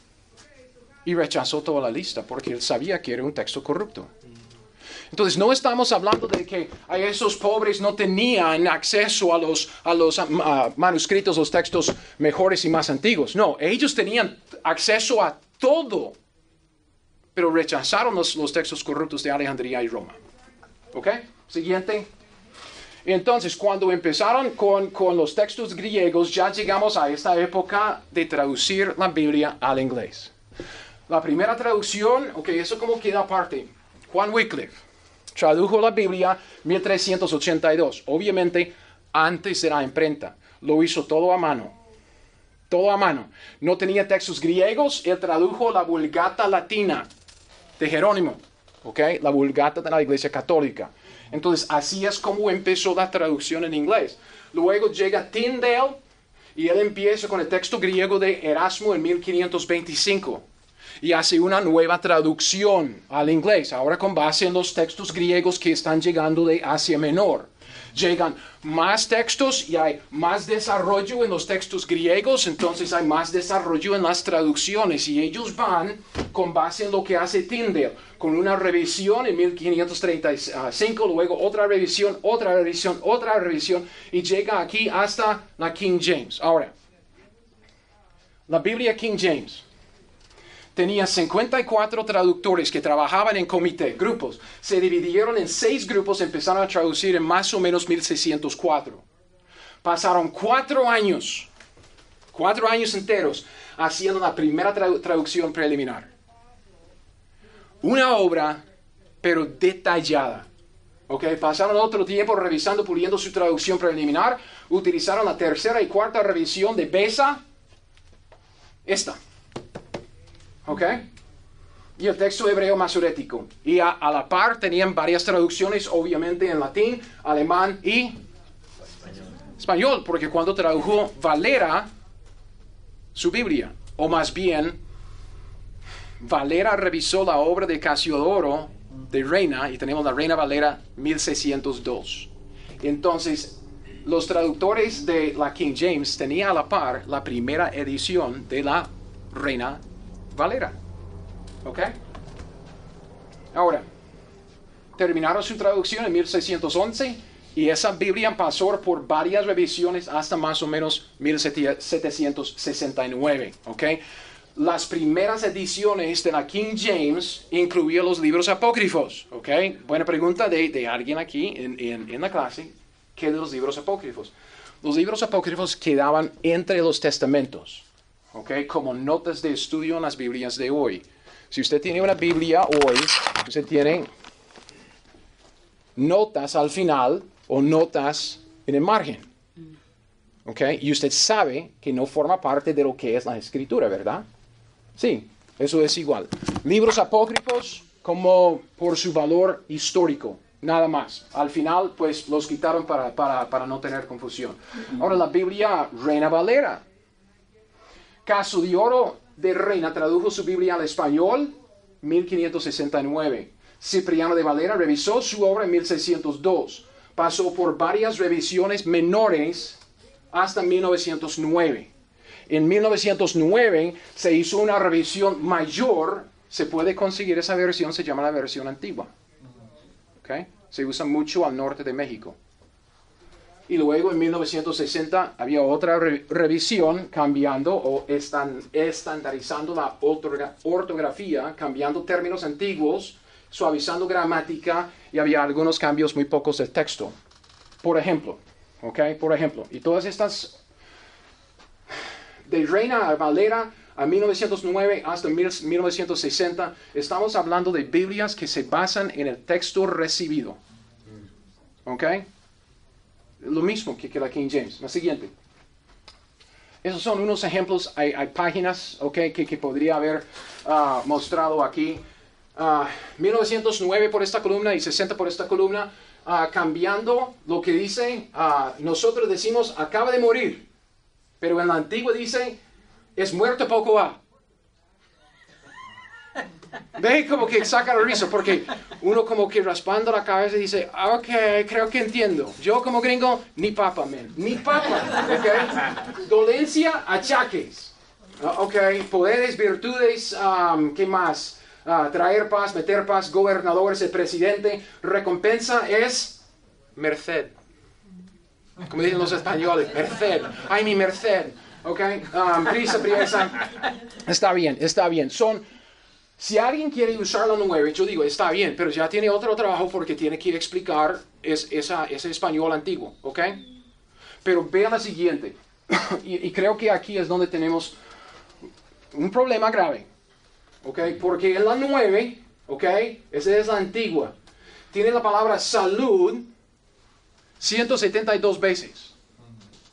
y rechazó toda la lista porque él sabía que era un texto corrupto. Entonces, no estamos hablando de que a esos pobres no tenían acceso a los, a los uh, manuscritos, los textos mejores y más antiguos. No, ellos tenían acceso a todo, pero rechazaron los, los textos corruptos de Alejandría y Roma. ¿Ok? Siguiente. Entonces, cuando empezaron con, con los textos griegos, ya llegamos a esta época de traducir la Biblia al inglés. La primera traducción, ok, eso como queda aparte. Juan Wycliffe tradujo la Biblia mil trescientos ochenta y dos, obviamente antes de la imprenta. Lo hizo todo a mano. todo a mano. No tenía textos griegos, él tradujo la Vulgata Latina de Jerónimo, ¿ok? La Vulgata de la Iglesia Católica. Entonces, así es como empezó la traducción en inglés. Luego llega Tyndale y él empieza con el texto griego de Erasmo en mil quinientos veinticinco y hace una nueva traducción al inglés, ahora con base en los textos griegos que están llegando de Asia Menor. Llegan más textos y hay más desarrollo en los textos griegos, entonces hay más desarrollo en las traducciones y ellos van con base en lo que hace Tyndale, con una revisión en mil quinientos treinta y cinco, luego otra revisión, otra revisión, otra revisión y llega aquí hasta la King James. Ahora, la Biblia King James tenía cincuenta y cuatro traductores que trabajaban en comité, grupos. Se dividieron en seis grupos, empezaron a traducir en más o menos mil seiscientos cuatro. Pasaron cuatro años, cuatro años enteros, haciendo la primera tradu- traducción preliminar. Una obra, pero detallada. Okay, pasaron otro tiempo revisando, puliendo su traducción preliminar. Utilizaron la tercera y cuarta revisión de Beza. Esta. ¿Ok? Y el texto hebreo masorético. Y a, a la par tenían varias traducciones, obviamente en latín, alemán y español. español, porque cuando tradujo Valera su Biblia, o más bien, Valera revisó la obra de Casiodoro de Reina, y tenemos la Reina Valera mil seiscientos dos. Entonces, los traductores de la King James tenían a la par la primera edición de la Reina Valera. ¿Ok? Ahora, terminaron su traducción en mil seiscientos once y esa Biblia pasó por varias revisiones hasta más o menos mil setecientos sesenta y nueve. ¿Ok? Las primeras ediciones de la King James incluían los libros apócrifos. ¿Ok? Buena pregunta de, de alguien aquí en, en, en la clase. ¿Qué de los libros apócrifos? Los libros apócrifos quedaban entre los testamentos. Okay, como notas de estudio en las Biblias de hoy. Si usted tiene una Biblia hoy, usted tiene notas al final o notas en el margen. Okay, y usted sabe que no forma parte de lo que es la Escritura, ¿verdad? Sí, eso es igual. Libros apócrifos como por su valor histórico, nada más. Al final, pues los quitaron para, para, para no tener confusión. Ahora, la Biblia Reina Valera. Casiodoro de Reina tradujo su Biblia al español mil quinientos sesenta y nueve. Cipriano de Valera revisó su obra en mil seiscientos dos. Pasó por varias revisiones menores hasta mil novecientos nueve. En mil novecientos nueve se hizo una revisión mayor. Se puede conseguir esa versión, se llama la versión antigua. ¿Okay? Se usa mucho al norte de México. Y luego en mil novecientos sesenta había otra re revisión cambiando o estan estandarizando la ortogra ortografía, cambiando términos antiguos, suavizando gramática y había algunos cambios muy pocos del texto. Por ejemplo, ¿ok? Por ejemplo, y todas estas de Reina Valera a mil novecientos nueve hasta mil novecientos sesenta, estamos hablando de Biblias que se basan en el texto recibido. ¿Ok? Lo mismo que, que la King James. La siguiente. Esos son unos ejemplos. Hay, hay páginas, okay, que, que podría haber uh, mostrado aquí. Uh, mil novecientos nueve por esta columna y sesenta por esta columna. Uh, cambiando lo que dice. Uh, nosotros decimos acaba de morir. Pero en la antigua dice es muerto poco ha. Ve como que saca la risa, porque uno como que raspando la cabeza dice, ok, creo que entiendo. Yo como gringo, ni papa, man, ni papa, ok. Dolencia, achaques, uh, ok, poderes, virtudes, um, ¿qué más? Uh, traer paz, meter paz, gobernadores, el presidente, recompensa es merced. Como dicen los españoles, merced, ay mi merced, ok, um, prisa, priesa, está bien, está bien, son... Si alguien quiere usar la nueve, yo digo, está bien, pero ya tiene otro trabajo porque tiene que explicar es, esa, ese español antiguo, ¿ok? Pero vea la siguiente, y, y creo que aquí es donde tenemos un problema grave, ¿ok? Porque en la nueve, ¿ok? Esa es la antigua, tiene la palabra salud ciento setenta y dos veces.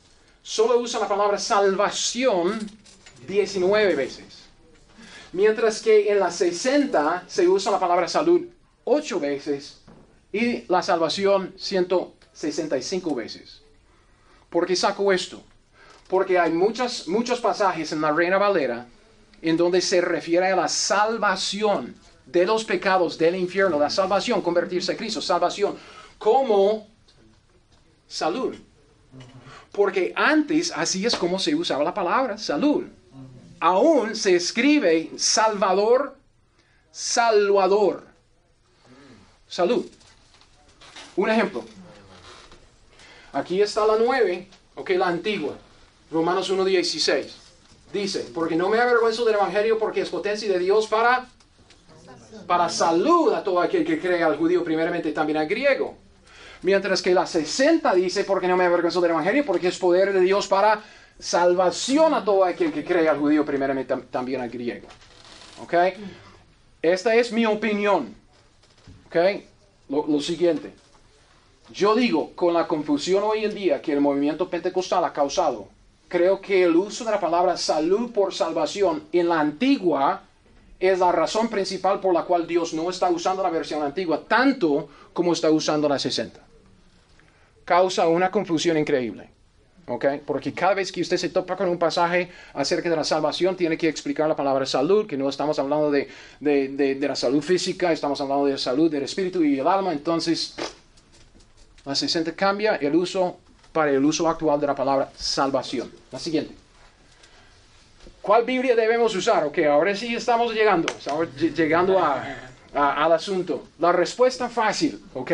solo usa la palabra salvación diecinueve veces. Mientras que en la sesenta se usa la palabra salud ocho veces y la salvación ciento sesenta y cinco veces. ¿Por qué saco esto? Porque hay muchas, muchos pasajes en la Reina Valera en donde se refiere a la salvación de los pecados del infierno, la salvación, convertirse a Cristo, salvación como salud. Porque antes así es como se usaba la palabra salud. Aún se escribe Salvador, Salvador, salud. Un ejemplo. Aquí está la nueve, ok, la antigua. Romanos uno dieciséis. Dice, porque no me avergüenzo del evangelio porque es potencia de Dios para, para salud a todo aquel que cree, al judío primeramente y también al griego. Mientras que la sesenta dice, porque no me avergüenzo del evangelio porque es poder de Dios para salvación a todo aquel que cree, al judío primeramente también al griego. ¿Ok? Esta es mi opinión. ¿Ok? Lo, lo siguiente. Yo digo, con la confusión hoy en día que el movimiento pentecostal ha causado, creo que el uso de la palabra salud por salvación en la antigua es la razón principal por la cual Dios no está usando la versión antigua tanto como está usando la sesenta. Causa una confusión increíble. ¿Okay? Porque cada vez que usted se topa con un pasaje acerca de la salvación, tiene que explicar la palabra salud, que no estamos hablando de, de, de, de la salud física, estamos hablando de la salud del espíritu y el alma. Entonces, la sesenta cambia el uso para el uso actual de la palabra salvación. La siguiente. ¿Cuál Biblia debemos usar? Ok, ahora sí estamos llegando, estamos llegando a, a, al asunto. La respuesta fácil, ¿ok?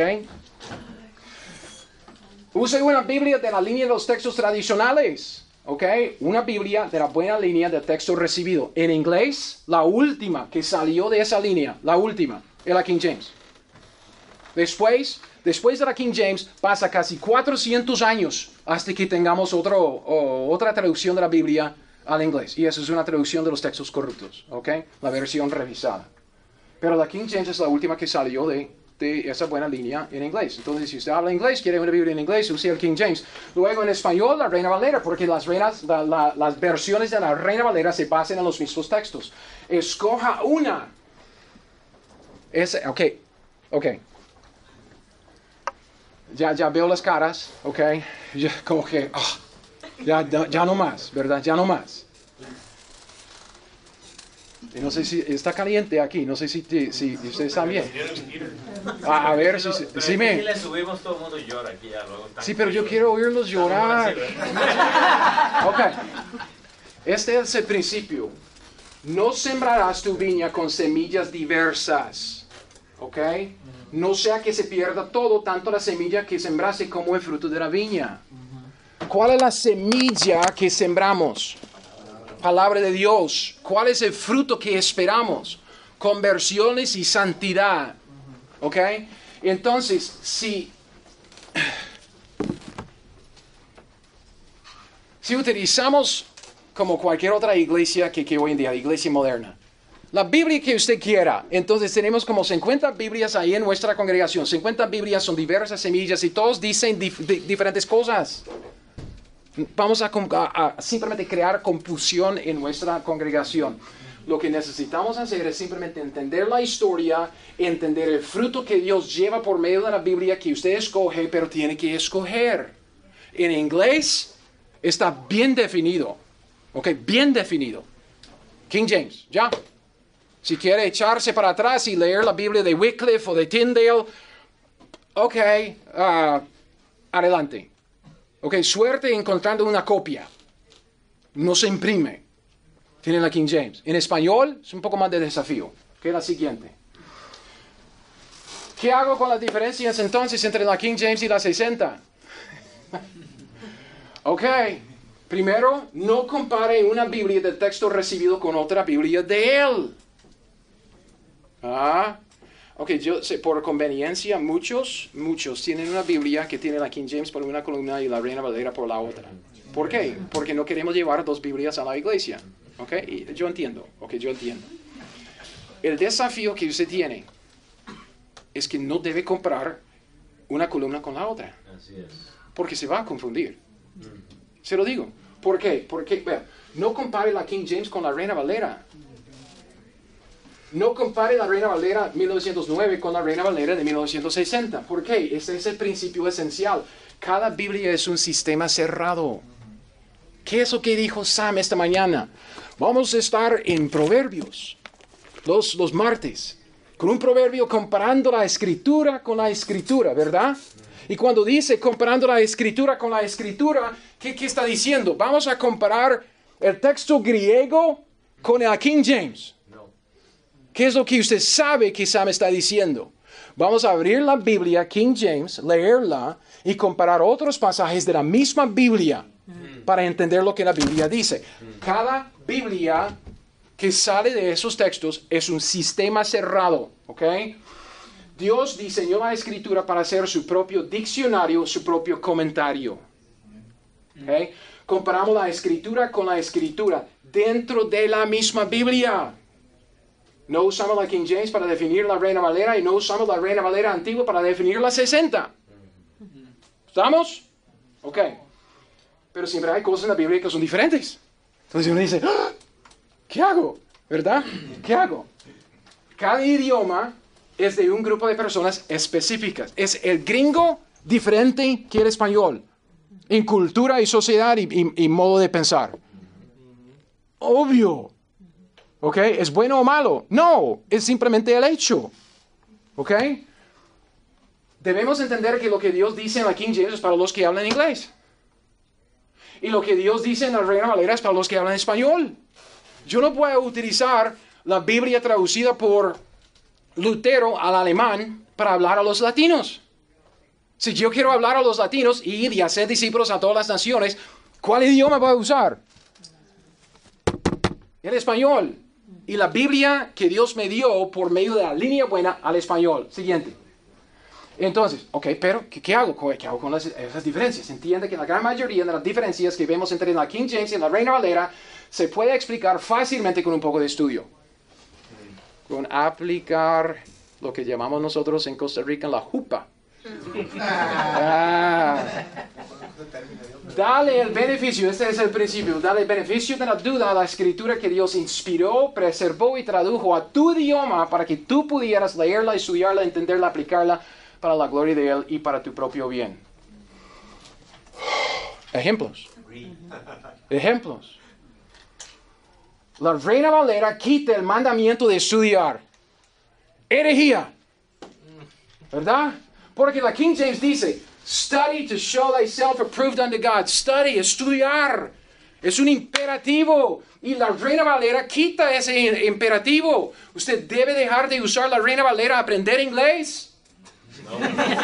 Use una Biblia de la línea de los textos tradicionales, ¿ok? Una Biblia de la buena línea del texto recibido. En inglés, la última que salió de esa línea, la última, es la King James. Después, después de la King James, pasa casi cuatrocientos años hasta que tengamos otro, o, otra traducción de la Biblia al inglés. Y eso es una traducción de los textos corruptos, ¿ok? La versión revisada. Pero la King James es la última que salió de... de esa buena línea en inglés. Entonces, si usted habla inglés, quiere una Biblia en inglés, use el King James. Luego, en español, la Reina Valera, porque las, reinas, la, la, las versiones de la Reina Valera se basan en los mismos textos. Escoja una. Ese, ok, ok. Ya, ya veo las caras, ok. Ya, como que, oh, ya, ya no más, ¿verdad? Ya no más. Y no sé si está caliente aquí, no sé si, si, si ustedes están bien. A, a ver si, si, si me... Si le subimos, todo el mundo llora aquí ya luego. Sí, pero yo quiero oírlos llorar. Ok. Este es el principio. No sembrarás tu viña con semillas diversas. Ok. No sea que se pierda todo, tanto la semilla que sembraste como el fruto de la viña. ¿Cuál es la semilla que sembramos? Palabra de Dios. ¿Cuál es el fruto que esperamos? Conversiones y santidad. ¿Ok? Entonces, si, si utilizamos como cualquier otra iglesia que, que hoy en día, iglesia moderna, la Biblia que usted quiera, entonces tenemos como cincuenta Biblias ahí en nuestra congregación. cincuenta Biblias son diversas semillas y todos dicen dif, di, diferentes cosas. Vamos a, a, a simplemente crear confusión en nuestra congregación. Lo que necesitamos hacer es simplemente entender la historia, entender el fruto que Dios lleva por medio de la Biblia que usted escoge, pero tiene que escoger. En inglés está bien definido, ok, bien definido. King James, ya. Si quiere echarse para atrás y leer la Biblia de Wycliffe o de Tyndale, ok, uh, adelante. Ok, suerte encontrando una copia. No se imprime. Tienen la King James. En español es un poco más de desafío. Ok, la siguiente. ¿Qué hago con las diferencias entonces entre la King James y la sesenta? Ok, primero, no compare una Biblia del texto recibido con otra Biblia de él. Ah, ok, yo sé, por conveniencia, muchos, muchos tienen una Biblia que tiene la King James por una columna y la Reina Valera por la otra. ¿Por qué? Porque no queremos llevar dos Biblias a la iglesia. Ok, y yo entiendo, ok, yo entiendo. El desafío que usted tiene es que no debe comprar una columna con la otra. Así es. Porque se va a confundir. Se lo digo. ¿Por qué? Porque, vea, no compare la King James con la Reina Valera. No compare la Reina Valera mil novecientos nueve con la Reina Valera de mil novecientos sesenta. ¿Por qué? Ese es el principio esencial. Cada Biblia es un sistema cerrado. ¿Qué es lo que dijo Sam esta mañana? Vamos a estar en Proverbios, los, los martes, con un proverbio comparando la Escritura con la Escritura, ¿verdad? Y cuando dice comparando la Escritura con la Escritura, ¿qué, qué está diciendo? Vamos a comparar el texto griego con el King James. ¿Qué es lo que usted sabe que Sam está diciendo? Vamos a abrir la Biblia, King James, leerla y comparar otros pasajes de la misma Biblia para entender lo que la Biblia dice. Cada Biblia que sale de esos textos es un sistema cerrado, ¿ok? Dios diseñó la Escritura para hacer su propio diccionario, su propio comentario. ¿Ok? Comparamos la Escritura con la Escritura dentro de la misma Biblia. No usamos la King James para definir la Reina Valera y no usamos la Reina Valera antigua para definir la sesenta. ¿Estamos? Ok. Pero siempre hay cosas en la Biblia que son diferentes. Entonces uno dice, ¡ah! ¿Qué hago? ¿Verdad? ¿Qué hago? Cada idioma es de un grupo de personas específicas. Es el gringo diferente que el español. En cultura y sociedad y, y, y modo de pensar. Obvio. ¿Ok? ¿Es bueno o malo? No, es simplemente el hecho. ¿Ok? Debemos entender que lo que Dios dice en la King James es para los que hablan inglés. Y lo que Dios dice en la Reina Valera es para los que hablan español. Yo no puedo utilizar la Biblia traducida por Lutero al alemán para hablar a los latinos. Si yo quiero hablar a los latinos y ir y hacer discípulos a todas las naciones, ¿cuál idioma voy a usar? El español. Y la Biblia que Dios me dio por medio de la línea buena al español. Siguiente. Entonces, ok, pero ¿qué, qué hago? ¿Qué hago con las, esas diferencias? Entiende que la gran mayoría de las diferencias que vemos entre la King James y la Reina Valera se puede explicar fácilmente con un poco de estudio. Con aplicar lo que llamamos nosotros en Costa Rica la jupa. Ah. Dale el beneficio, este es el principio, dale el beneficio de la duda a la escritura que Dios inspiró, preservó y tradujo a tu idioma para que tú pudieras leerla, estudiarla, entenderla, aplicarla para la gloria de Él y para tu propio bien. Ejemplos. Ejemplos. La Reina Valera quita el mandamiento de estudiar. Herejía. ¿Verdad? Porque la King James dice, study to show thyself approved unto God. Study, estudiar. Es un imperativo. Y la Reina Valera quita ese imperativo. Usted debe dejar de usar la Reina Valera a aprender inglés. No.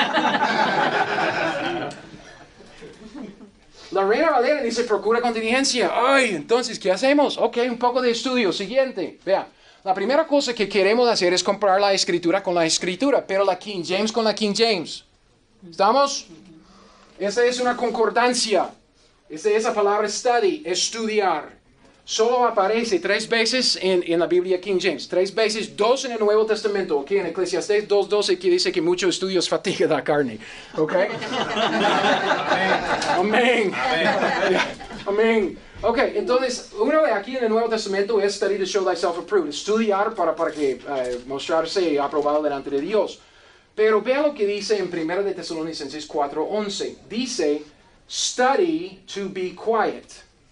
La Reina Valera dice, procura contingencia. Ay, entonces, ¿qué hacemos? Ok, un poco de estudio. Siguiente. Vea. La primera cosa que queremos hacer es comparar la escritura con la escritura, pero la King James con la King James. ¿Estamos? Esa es una concordancia. Esa es la palabra study, estudiar. Solo aparece tres veces en, en la Biblia King James. Tres veces, dos en el Nuevo Testamento. Ok, en Eclesiastés dos doce que dice que mucho estudio es fatiga de la carne. Ok. Amén. Amén. Amén. Ok, entonces, uno de aquí en el Nuevo Testamento es study to show thyself approved. Estudiar para, para que uh, mostrarse aprobado delante de Dios. Pero vea lo que dice en primera de Tesalonicenses cuatro once. Dice, study to be quiet.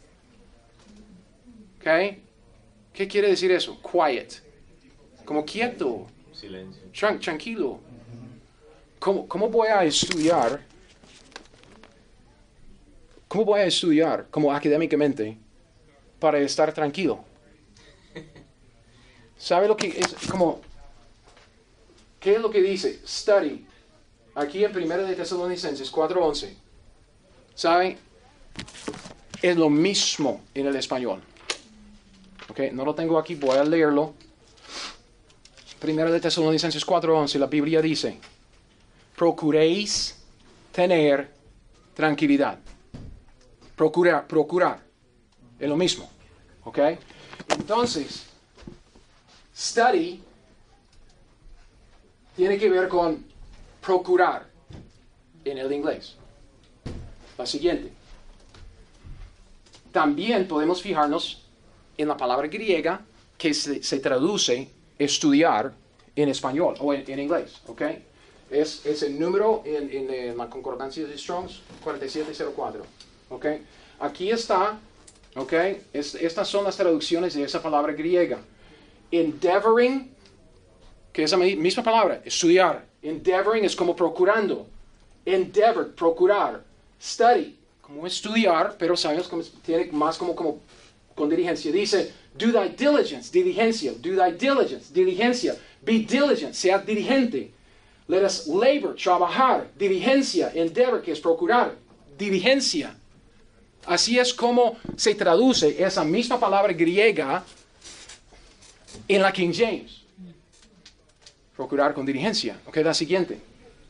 Ok. ¿Qué quiere decir eso? Quiet. Como quieto. Silencio. Tran- tranquilo. ¿Cómo, ¿Cómo voy a estudiar? ¿Cómo voy a estudiar como académicamente para estar tranquilo? ¿Sabe lo que es? Como, ¿qué es lo que dice? Study. Aquí en primera de Tesalonicenses cuatro once. ¿Sabe? Es lo mismo en el español. Ok, no lo tengo aquí, voy a leerlo. Primera de Tesalonicenses cuatro once, la Biblia dice, procuréis tener tranquilidad. Procurar, procurar. Es lo mismo. ¿Ok? Entonces, study tiene que ver con procurar en el inglés. La siguiente. también podemos fijarnos en la palabra griega que se, se traduce estudiar en español o en, en inglés, ¿ok? Es, es el número en, en, en la concordancia de Strong's cuarenta y siete cero cuatro, ¿ok? Aquí está, ¿ok? Es, estas son las traducciones de esa palabra griega. Endeavoring, que es la misma palabra, estudiar. Endeavoring es como procurando. Endeavor, procurar. Study, como estudiar, pero sabemos que tiene más como, como con diligencia. Dice, do thy diligence, diligencia. Do thy diligence, diligencia. Be diligent, sea diligente. Let us labor, trabajar. Diligencia, endeavor, que es procurar. Diligencia. Así es como se traduce esa misma palabra griega en la King James. Procurar con diligencia. Ok, la siguiente.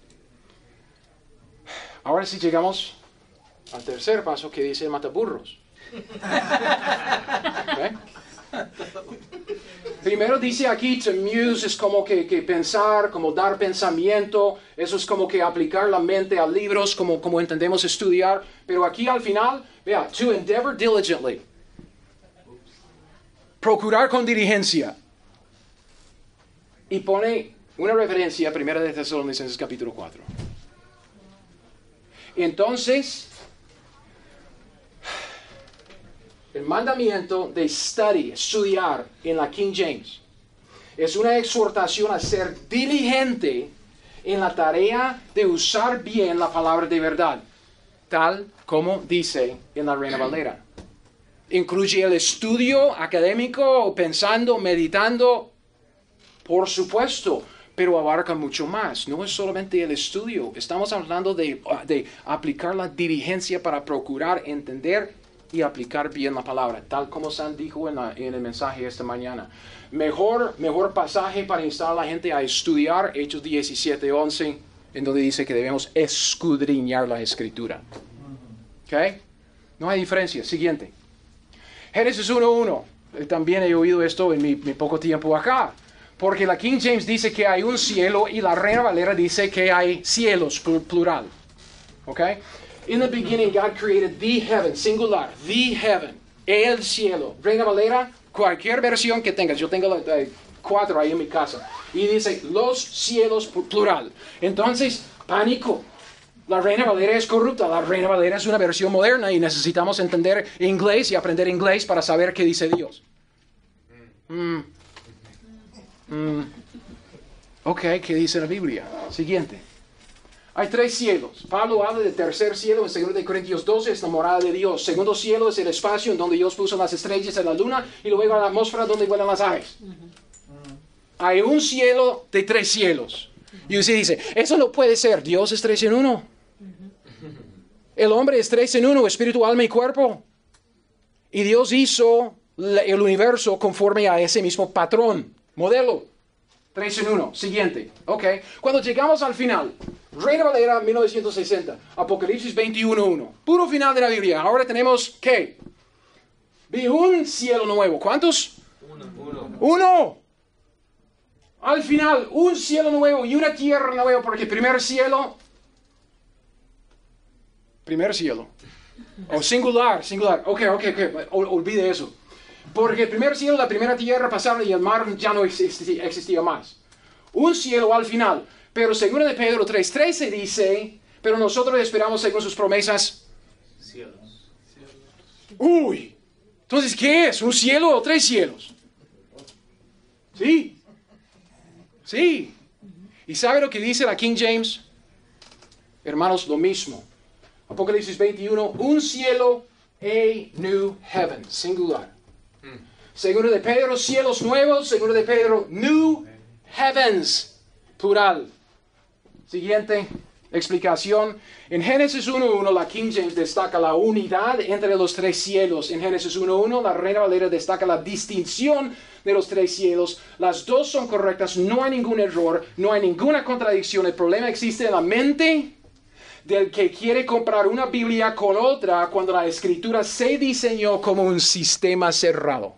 Ahora sí llegamos al tercer paso que dice el mataburros. Okay. Primero dice aquí, to muse es como que, que pensar, como dar pensamiento. Eso es como que aplicar la mente a libros, como, como entendemos estudiar. Pero aquí al final, vea, to endeavor diligently. Procurar con diligencia. Y pone una referencia a Primera de Tesalonicenses capítulo cuatro. Entonces, el mandamiento de study, estudiar en la King James, es una exhortación a ser diligente en la tarea de usar bien la palabra de verdad, tal como dice en la Reina Valera. Incluye el estudio académico, pensando, meditando, por supuesto, pero abarca mucho más. No es solamente el estudio. Estamos hablando de, de aplicar la diligencia para procurar entender y aplicar bien la palabra, tal como San dijo en, la, en el mensaje esta mañana. Mejor, mejor pasaje para instar a la gente a estudiar, Hechos diecisiete once, en donde dice que debemos escudriñar la Escritura. ¿Ok? No hay diferencia. Siguiente. Génesis uno uno. También he oído esto en mi, mi poco tiempo acá. Porque la King James dice que hay un cielo y la Reina Valera dice que hay cielos, plural. ¿Ok? In the beginning God created the heaven, singular, the heaven, el cielo. Reina Valera, cualquier versión que tengas. Yo tengo eh, cuatro ahí en mi casa. Y dice los cielos, plural. Entonces, pánico. La Reina Valera es corrupta. La Reina Valera es una versión moderna y necesitamos entender inglés y aprender inglés para saber qué dice Dios. Mm. Mm. Ok, ¿qué dice la Biblia? Siguiente. Hay tres cielos. Pablo habla del tercer cielo en segunda de Corintios doce, es la morada de Dios. Segundo cielo es el espacio en donde Dios puso las estrellas en la luna y luego la atmósfera donde vuelan las aves. Hay un cielo de tres cielos. Y usted dice, eso no puede ser. Dios es tres en uno. El hombre es tres en uno, espíritu, alma y cuerpo. Y Dios hizo el universo conforme a ese mismo patrón, modelo. Tres en uno. Siguiente. Ok. Cuando llegamos al final, Reina Valera mil novecientos sesenta, Apocalipsis veintiuno uno. Puro final de la Biblia. Ahora tenemos, ¿qué? Vi un cielo nuevo. ¿Cuántos? Uno. Uno. Uno. Al final, un cielo nuevo y una tierra nueva, porque primer cielo, primer cielo. O oh, singular, singular. Ok, ok, ok. Olvide eso. Porque el primer cielo, la primera tierra pasaron y el mar ya no existía, existía más. Un cielo al final. Pero según de Pedro tres trece dice, pero nosotros esperamos según sus promesas. Cielos. Uy. Entonces, ¿qué es? ¿Un cielo o tres cielos? Sí. Sí. ¿Y sabe lo que dice la King James? Hermanos, lo mismo. Apocalipsis veintiuno, un cielo, a new heaven, singular. Segundo de Pedro, cielos nuevos. Segundo de Pedro, new heavens, plural. Siguiente explicación. En Génesis uno uno, la King James destaca la unidad entre los tres cielos. En Génesis uno uno, la Reina Valera destaca la distinción de los tres cielos. Las dos son correctas, no hay ningún error, no hay ninguna contradicción. El problema existe en la mente del que quiere comprar una Biblia con otra cuando la Escritura se diseñó como un sistema cerrado.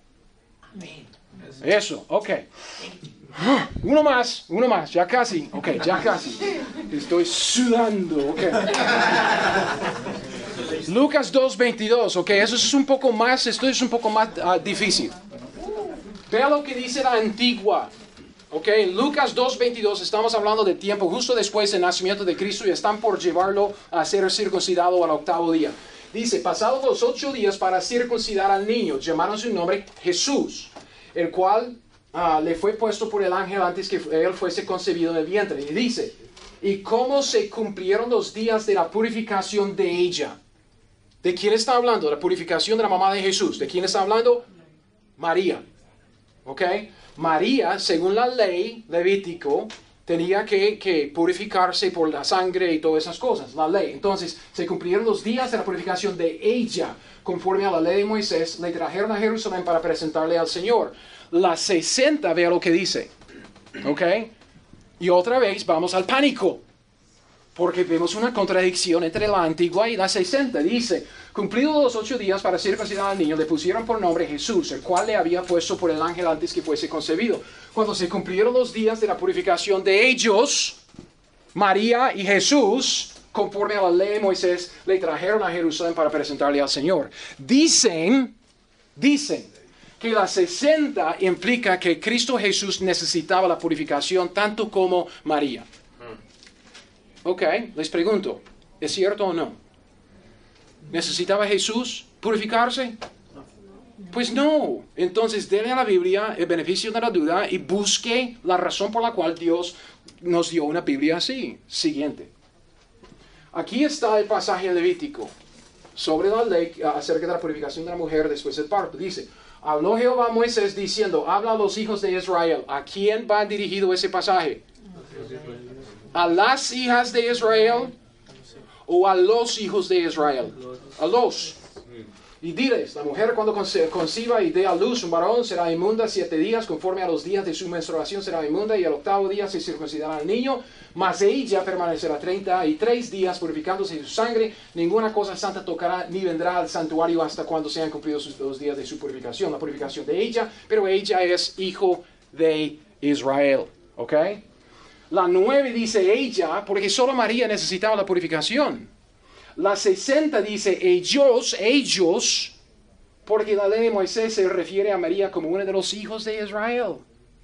Eso, ok. Uno más, uno más, ya casi, ok, ya casi. Estoy sudando, ok. Lucas dos veintidós, ok, eso es un poco más, esto es un poco más uh, difícil. Vea lo que dice la antigua. Ok, en Lucas dos veintidós estamos hablando de tiempo justo después del nacimiento de Cristo y están por llevarlo a ser circuncidado al octavo día. Dice, pasados los ocho días para circuncidar al niño, llamaron su nombre Jesús, el cual uh, le fue puesto por el ángel antes que él fuese concebido en el vientre. Y dice, ¿y cómo se cumplieron los días de la purificación de ella? ¿De quién está hablando? De la purificación de la mamá de Jesús. ¿De quién está hablando? María. ¿Ok? María, según la ley levítico, tenía que, que purificarse por la sangre y todas esas cosas, la ley. Entonces, se cumplieron los días de la purificación de ella, conforme a la ley de Moisés, le trajeron a Jerusalén para presentarle al Señor. La sesenta, vea lo que dice, ¿ok? Y otra vez vamos al pánico, porque vemos una contradicción entre la antigua y la sesenta. Dice, cumplidos los ocho días para circuncidar al niño, le pusieron por nombre Jesús, el cual le había puesto por el ángel antes que fuese concebido. Cuando se cumplieron los días de la purificación de ellos, María y Jesús, conforme a la ley de Moisés, le trajeron a Jerusalén para presentarle al Señor. Dicen, dicen que la sesenta implica que Cristo Jesús necesitaba la purificación tanto como María. Ok, les pregunto, ¿es cierto o no? ¿Necesitaba Jesús purificarse? Pues no. Entonces, denle a la Biblia el beneficio de la duda y busque la razón por la cual Dios nos dio una Biblia así. Siguiente. Aquí está el pasaje levítico sobre la ley acerca de la purificación de la mujer después del parto. Dice, habló Jehová a Moisés diciendo, habla a los hijos de Israel. ¿A quién va dirigido ese pasaje? ¿A las hijas de Israel o a los hijos de Israel? A los. Y diles, la mujer cuando conciba y dé a luz un varón será inmunda siete días, conforme a los días de su menstruación será inmunda, y al octavo día se circuncidará al niño, mas ella permanecerá treinta y tres días purificándose de su sangre, ninguna cosa santa tocará, ni vendrá al santuario hasta cuando sean cumplidos los días de su purificación, la purificación de ella, pero ella es hijo de Israel. ¿Ok? La nueve dice ella, porque solo María necesitaba la purificación. La sesenta dice ellos, ellos, porque la ley de Moisés se refiere a María como uno de los hijos de Israel.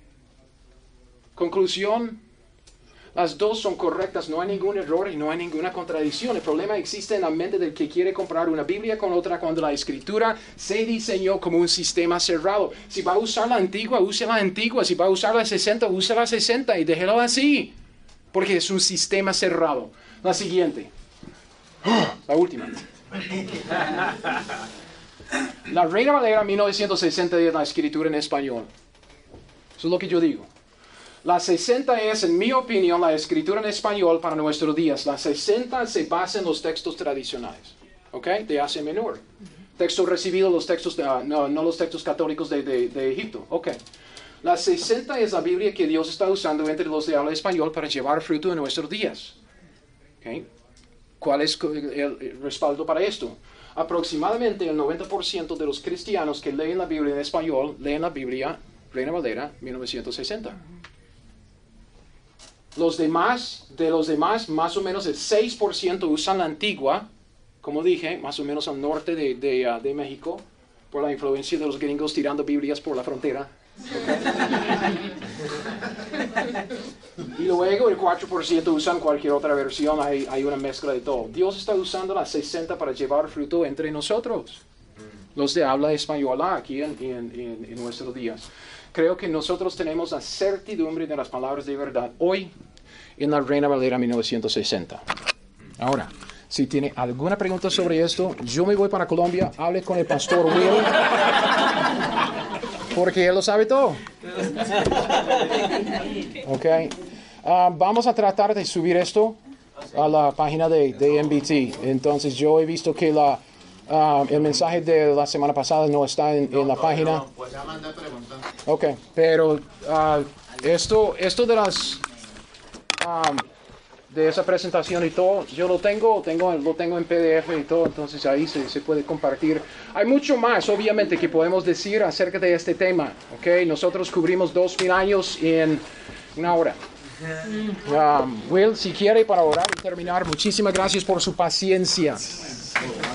Conclusión, las dos son correctas, no hay ningún error y no hay ninguna contradicción. El problema existe en la mente del que quiere comprar una Biblia con otra cuando la escritura se diseñó como un sistema cerrado. Si va a usar la antigua, use la antigua. Si va a usar la sesenta, use la sesenta y déjelo así, porque es un sistema cerrado. La siguiente. La última. La Reina Valera mil novecientos sesenta es la escritura en español. Eso es lo que yo digo. La sesenta es, en mi opinión, la escritura en español para nuestros días. La sesenta se basa en los textos tradicionales, ¿ok? De Asia Menor. Textos recibidos, los textos, de, uh, no, no los textos católicos de, de, de Egipto, ¿ok? La sesenta es la Biblia que Dios está usando entre los de habla español para llevar fruto en nuestros días, ¿ok? ¿Cuál es el respaldo para esto? Aproximadamente el noventa por ciento de los cristianos que leen la Biblia en español leen la Biblia Reina Valera mil novecientos sesenta. Los demás, de los demás, más o menos el seis por ciento usan la antigua, como dije, más o menos al norte de, de, uh, de México, por la influencia de los gringos tirando Biblias por la frontera. Y luego el cuatro por ciento usan cualquier otra versión, hay, hay una mezcla de todo. Dios está usando la sesenta para llevar fruto entre nosotros, los de habla española aquí en, en, en, en nuestros días. Creo que nosotros tenemos la certidumbre de las palabras de verdad hoy en la Reina Valera mil novecientos sesenta. Ahora, si tiene alguna pregunta sobre esto, yo me voy para Colombia, hable con el pastor Will, porque él lo sabe todo. Ok. Uh, vamos a tratar de subir esto a la página de, de M B T. Entonces, yo he visto que la, uh, el mensaje de la semana pasada no está en, en la página. No, pues ya mandé preguntas. Ok, pero uh, esto, esto de las... Um, de esa presentación y todo, yo lo tengo, tengo, lo tengo en P D F y todo, entonces ahí se, se puede compartir. Hay mucho más, obviamente, que podemos decir acerca de este tema, ¿ok? Nosotros cubrimos dos mil años en una hora. Um, Will, si quiere, para orar y terminar, muchísimas gracias por su paciencia.